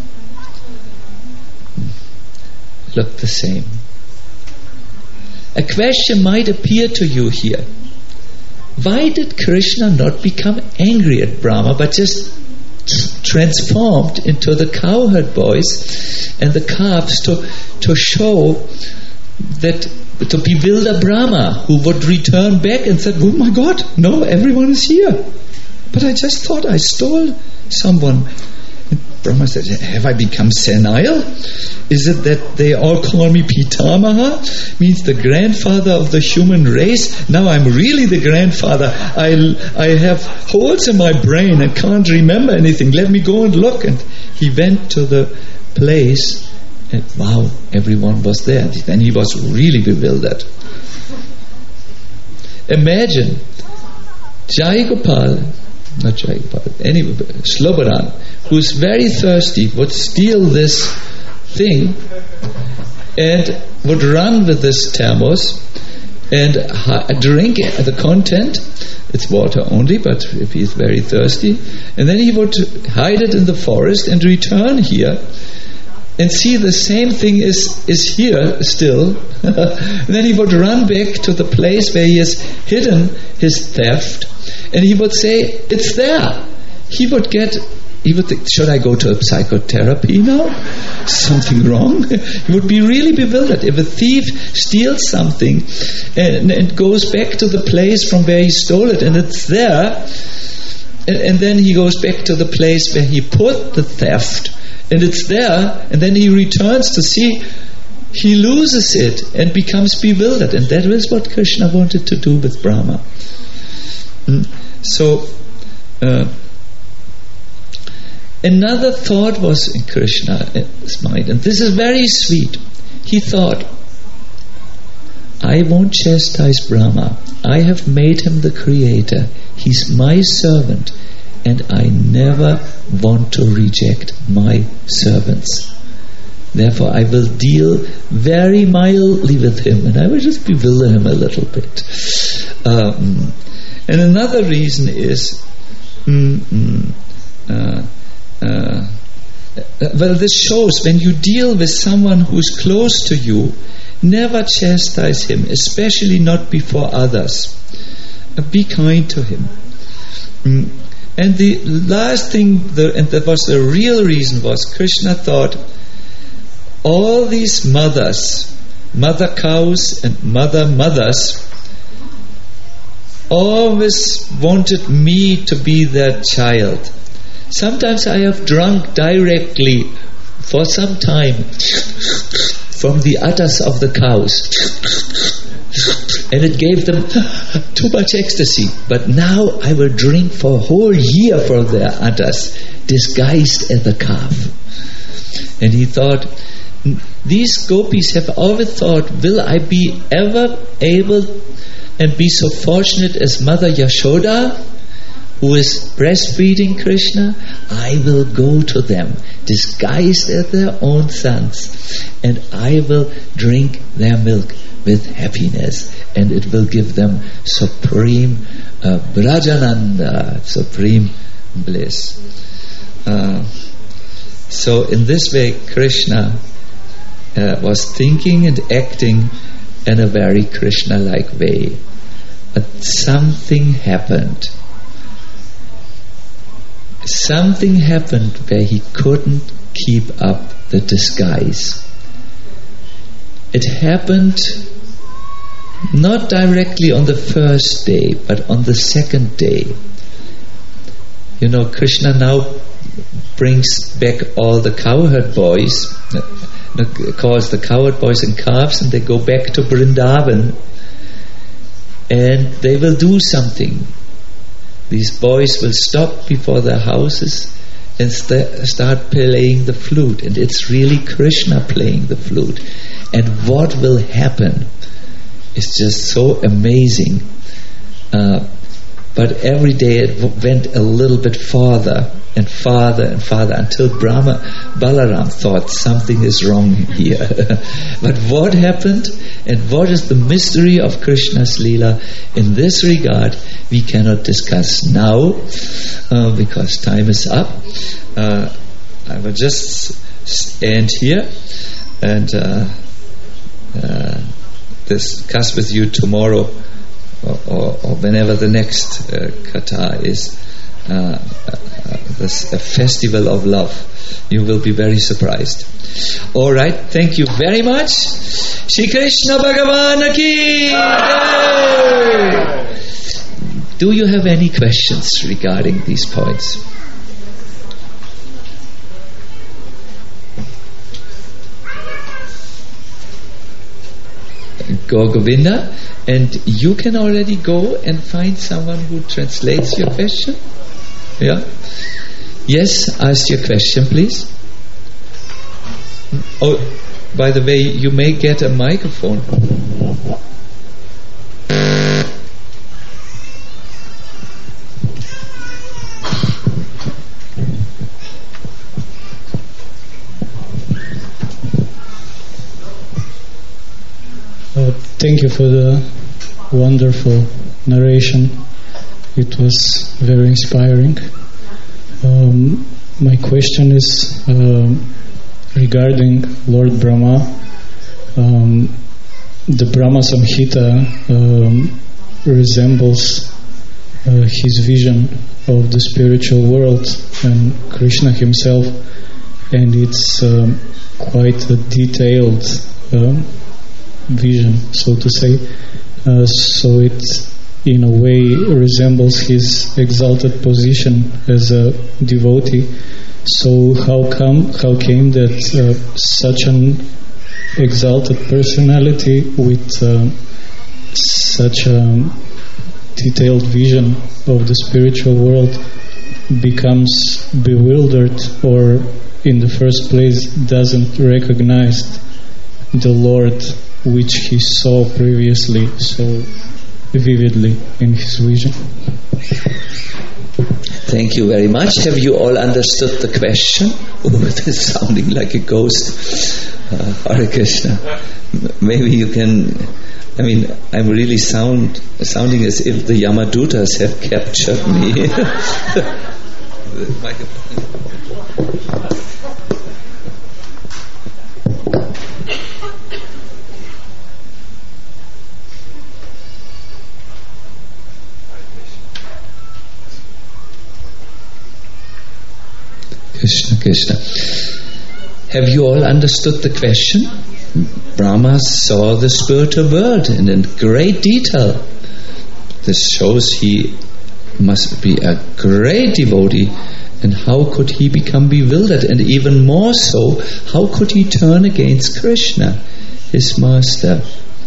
looked the same. A question might appear to you here. Why did Krishna not become angry at Brahma, but just transformed into the cowherd boys and the calves to, to show that, to bewilder Brahma, who would return back and said, oh my God, no, everyone is here. but I just thought I stole someone. And Brahma said, have I become senile? Is it that they all call me Pitamaha? Means the grandfather of the human race? Now I'm really the grandfather. I, I have holes in my brain and can't remember anything. Let me go and look. And he went to the place, and wow, everyone was there. Then he was really bewildered. Imagine Jai Gopal, not Jai Gopal, anyway, Slobodan, who's very thirsty, would steal this thing and would run with this thermos and ha- drink the content. It's water only, but if he's very thirsty, and then he would hide it in the forest and return here and see the same thing is, is here still. And then he would run back to the place where he has hidden his theft, and he would say, it's there. He would get, he would think, should I go to a psychotherapy now? Something wrong? He would be really bewildered. If a thief steals something and, and goes back to the place from where he stole it, and it's there, and, and then he goes back to the place where he put the theft, and it's there, and then he returns to see, he loses it and becomes bewildered. And that was what Krishna wanted to do with Brahma. Mm. So, uh, another thought was in Krishna's mind, and this is very sweet. He thought, I won't chastise Brahma. I have made him the creator. He's my servant. And I never want to reject my servants. Therefore, I will deal very mildly with him, and I will just bewilder him a little bit. Um, and another reason is, mm, mm, uh, uh, well, this shows when you deal with someone who's close to you, never chastise him, especially not before others. Uh, be kind to him. Mm. And the last thing, the, and that was the real reason, was Krishna thought all these mothers, mother cows and mother mothers, always wanted me to be their child. Sometimes I have drunk directly for some time from the udders of the cows, and it gave them too much ecstasy. But now I will drink for a whole year from their udders, disguised as a calf. And he thought, these gopis have always thought, will I be ever able and be so fortunate as Mother Yashoda, who is breastfeeding Krishna? I will go to them, disguised as their own sons, and I will drink their milk with happiness, and it will give them supreme uh, Brajananda, supreme bliss. Uh, so in this way, Krishna uh, was thinking and acting in a very Krishna-like way. But something happened. Something happened where he couldn't keep up the disguise. It happened not directly on the first day, but on the second day. You know, Krishna now brings back all the cowherd boys, calls the cowherd boys and calves, and they go back to Vrindavan, and they will do something. These boys will stop before their houses and st- start playing the flute, and it's really Krishna playing the flute. And what will happen is just so amazing. Uh, but every day it w- went a little bit farther and farther and farther until Brahma Balaram thought something is wrong here. But what happened and what is the mystery of Krishna's Leela in this regard, we cannot discuss now uh, because time is up. Uh, I will just end here and uh, uh, discuss with you tomorrow or, or, or whenever the next uh, katha is. Uh, uh, this a festival of love. You will be very surprised. All right, thank you very much. Shri Krishna Bhagavan ki jai. Do you have any questions regarding these points? Go Govinda, and you can already go and find someone who translates your question. Yeah? Yes, ask your question, please. Oh, by the way, you may get a microphone. Uh, thank you for the wonderful narration. It was very inspiring. Um, my question is uh, regarding Lord Brahma. Um, the Brahma Samhita um, resembles uh, his vision of the spiritual world and Krishna himself, and it's um, quite a detailed um, vision, so to say. Uh, so it in a way resembles his exalted position as a devotee. So how come how came that uh, such an exalted personality with uh, such a detailed vision of the spiritual world becomes bewildered, or in the first place doesn't recognize the Lord which he saw previously so vividly in his vision? Thank you very much. Have you all understood the question? Oh, this is sounding like a ghost. Uh, Hare Krishna. Maybe you can. I mean, I'm really sound sounding as if the Yamadutas have captured me. Krishna, Krishna. Have you all understood the question? Brahma saw the spiritual world in, in great detail. This shows he must be a great devotee. And how could he become bewildered? And even more so, how could he turn against Krishna, his master?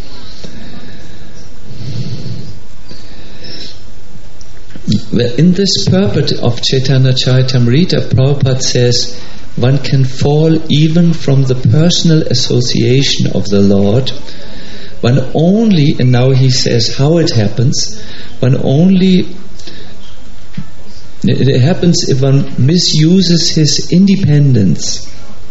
In this purport of Chaitanya Charitamrita, Prabhupada says, one can fall even from the personal association of the Lord. One only, and now he says how it happens, one only, it happens if one misuses his independence.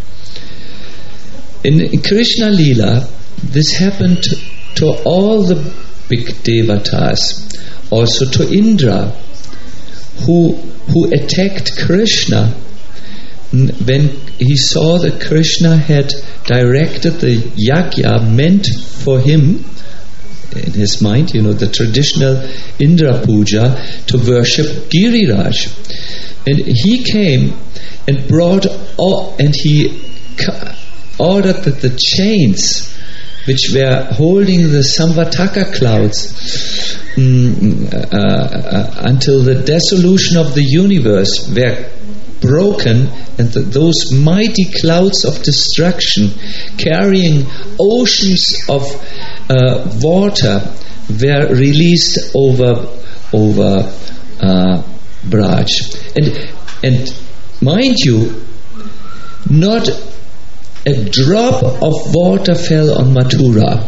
In Krishna Lila, this happened to, to all the big devatas, also to Indra, who who attacked Krishna when he saw that Krishna had directed the yajna meant for him, in his mind, you know, the traditional Indra puja, to worship Giriraj. And he came and brought all, and he ordered that the chains which were holding the Samvataka clouds um, uh, uh, until the dissolution of the universe were broken, and the, those mighty clouds of destruction carrying oceans of uh, water were released over over uh, Braj. And and mind you, not a drop of water fell on Mathura.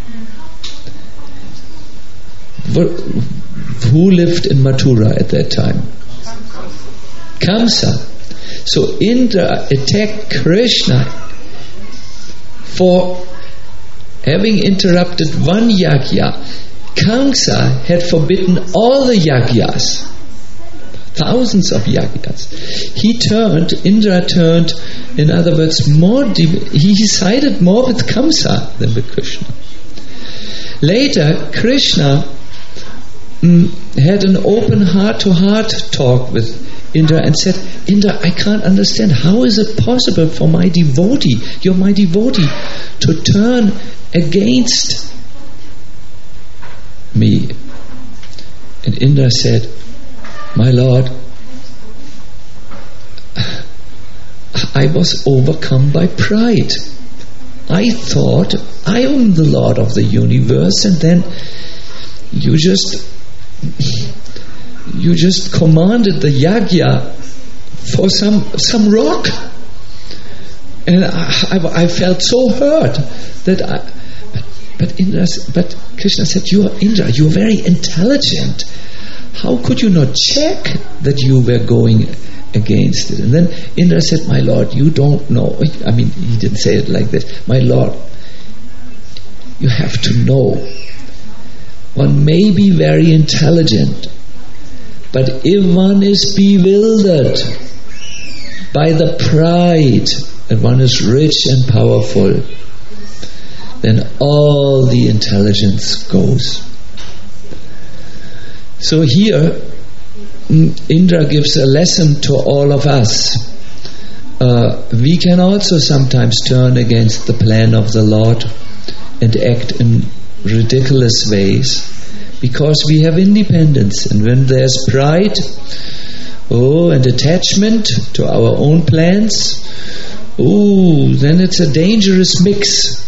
Who lived in Mathura at that time? Kamsa. So Indra attacked Krishna for having interrupted one yajna. Kamsa had forbidden all the yajnas, thousands of yajnas. He turned, Indra turned, in other words, more de- he sided more with Kamsa than with Krishna. Later, Krishna mm, had an open heart-to-heart talk with Indra and said, Indra, I can't understand, how is it possible for my devotee, you're my devotee, to turn against me? And Indra said, "My Lord, I was overcome by pride. I thought I am the Lord of the universe, and then you just you just commanded the yajna for some some rock, and I, I, I felt so hurt that I." But, but Indra, but Krishna said, "You are Indra. You are very intelligent. How could you not check that you were going against it?" And then Indra said, "My Lord, you don't know." I mean, he didn't say it like this. "My Lord, you have to know. One may be very intelligent, but if one is bewildered by the pride that one is rich and powerful, then all the intelligence goes." So here, Indra gives a lesson to all of us. Uh, we can also sometimes turn against the plan of the Lord and act in ridiculous ways because we have independence. And when there's pride, oh, and attachment to our own plans, oh, then it's a dangerous mix.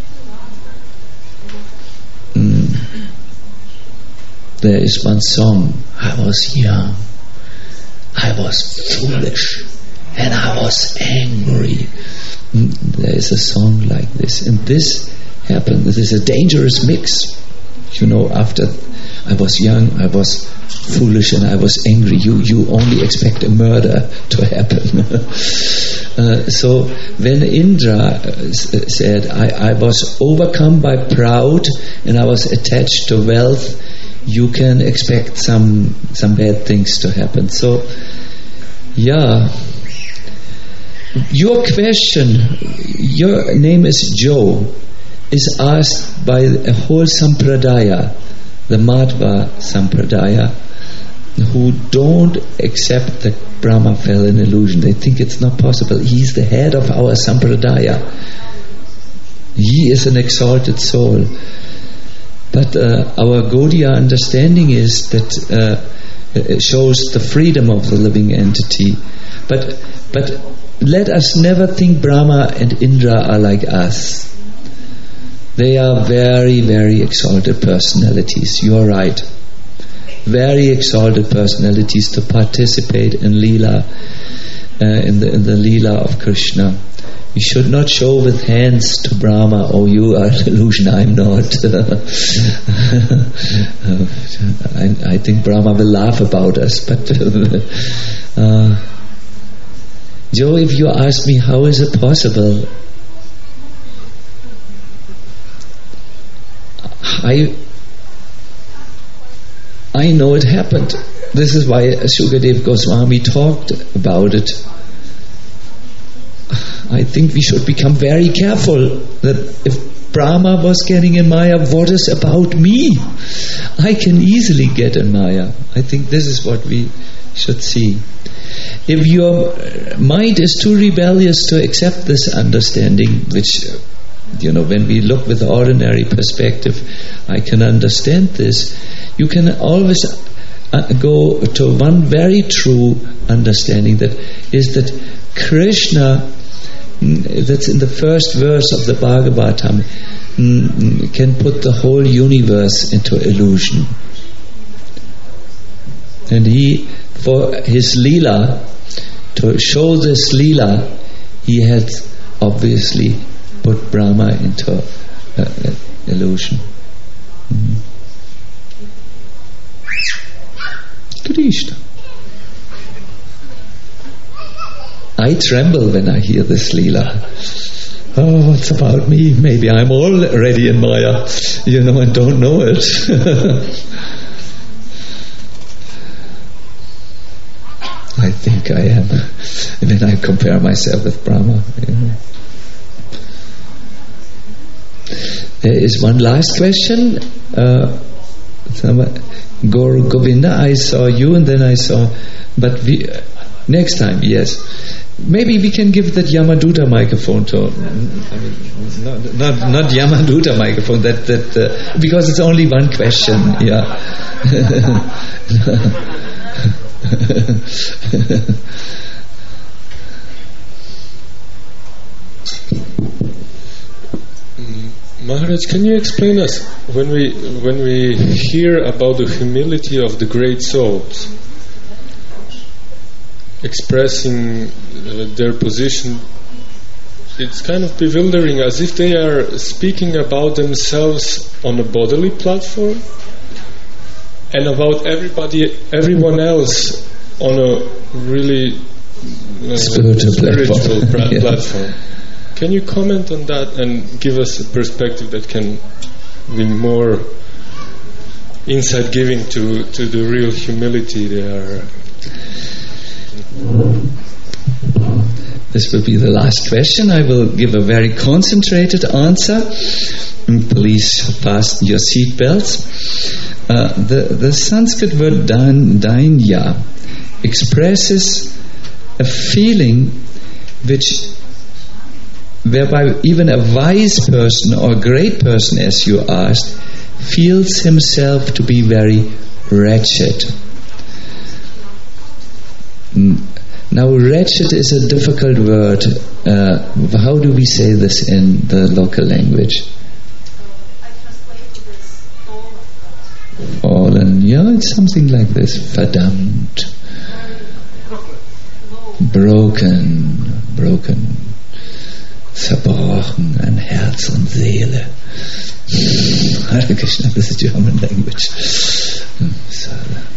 Mm. There is one song, "I was young, I was foolish, and I was angry." Mm, there is a song like this, and this happened. This is a dangerous mix. You know, after I was young, I was foolish, and I was angry. You you only expect a murder to happen. uh, so when Indra uh, said, I, I was overcome by pride, and I was attached to wealth, you can expect some some bad things to happen. So, yeah. Your question, your name is Joe, is asked by a whole sampradaya, the Madhva sampradaya, who don't accept that Brahma fell in illusion. They think it's not possible. He's the head of our sampradaya. He is an exalted soul. But uh, our Gaudiya understanding is that uh, it shows the freedom of the living entity. But but let us never think Brahma and Indra are like us. They are very, very exalted personalities. You are right. Very exalted personalities to participate in Leela, uh, in the in the Leela of Krishna. We should not show with hands to Brahma, "Oh, you are an illusion, I'm not." I, I think Brahma will laugh about us. But uh, Joe, if you ask me, how is it possible? I I know it happened. This is why Shukadev Goswami talked about it. I think we should become very careful that if Brahma was getting in Maya, what is about me? I can easily get in Maya. I think this is what we should see. If your mind is too rebellious to accept this understanding, which, you know, when we look with ordinary perspective, I can understand this, you can always uh, go to one very true understanding, that is that Krishna, that's in the first verse of the Bhagavatam, can put the whole universe into illusion. And he, for his Leela, to show this Leela, he had obviously put Brahma into uh, uh, illusion. Mm-hmm. Krishna. I tremble when I hear this Leela. Oh, what's about me? Maybe I'm already in Maya, you know, and don't know it. I think I am when I compare myself with Brahma. You know. There is one last question. Uh, Gaur Govinda, I saw you and then I saw, but we, uh, next time, yes. maybe we can give that Yamaduta microphone to, I mean, not not, not Yamaduta microphone, that that uh, because it's only one question. Yeah. Maharaj, can you explain us when we when we hear about the humility of the great souls expressing uh, their position, it's kind of bewildering, as if they are speaking about themselves on a bodily platform and about everybody, everyone else on a really uh, spiritual, spiritual platform. pra- Yeah. platform. Can you comment on that and give us a perspective that can be more insight giving to, to the real humility they are? This will be the last question. I will give a very concentrated answer. Please fasten your seat belts. Uh, the, the Sanskrit word dan, dainya expresses a feeling which whereby even a wise person or a great person, as you asked, feels himself to be very wretched. Now, wretched is a difficult word. Uh, how do we say this in the local language? I translated this fallen. Fallen. Yeah, it's something like this. Verdammt. Broken. Broken. Zerbrochen an Herz und Seele. Hare Krishna, this is German language. So.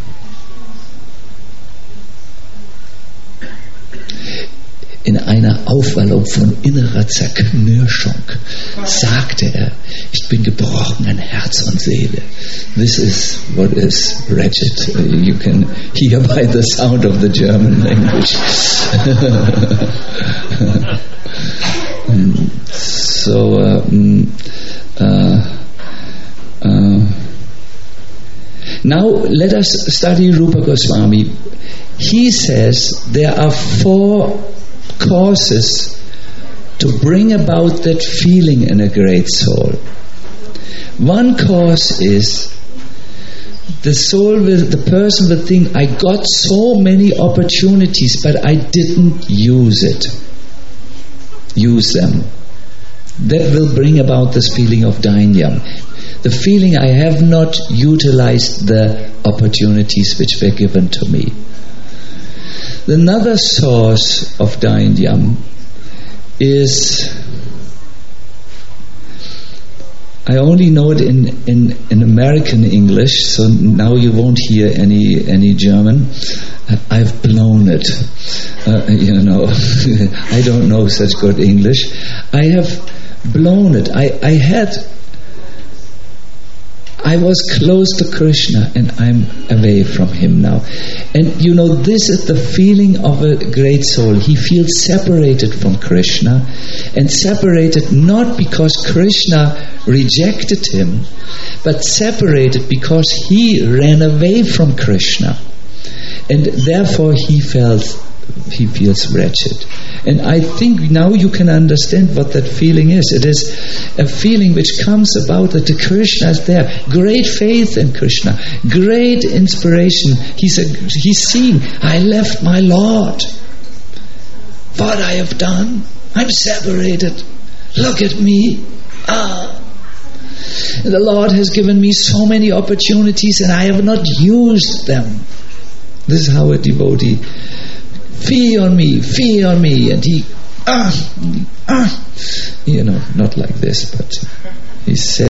In einer Aufwallung von innerer Zerknirschung sagte er, ich bin gebrochen an Herz und Seele. This is what is wretched. You can hear by the sound of the German language. So, um, uh, uh, now let us study Rupa Goswami. He says there are four causes to bring about that feeling in a great soul. One cause is the soul will, the person will think, I got so many opportunities, but I didn't use it. Use them. That will bring about this feeling of dainyam. The feeling I have not utilized the opportunities which were given to me. Another source of dainyam is, I only know it in, in, in American English, so now you won't hear any any German. I've blown it. Uh, you know, I don't know such good English. I have blown it. I, I had, I was close to Krishna and I'm away from him now. And you know, this is the feeling of a great soul. He feels separated from Krishna, and separated not because Krishna rejected him, but separated because he ran away from Krishna. And therefore he felt, he feels wretched. And I think now you can understand what that feeling is. It is a feeling which comes about that the Krishna is there. Great faith in Krishna. Great inspiration. He's, a, he's seeing, I left my Lord. What I have done. I'm separated. Look at me. Ah. The Lord has given me so many opportunities and I have not used them. This is how a devotee, fee on me, fee on me, and he, ah, ah, you know, not like this, but he said.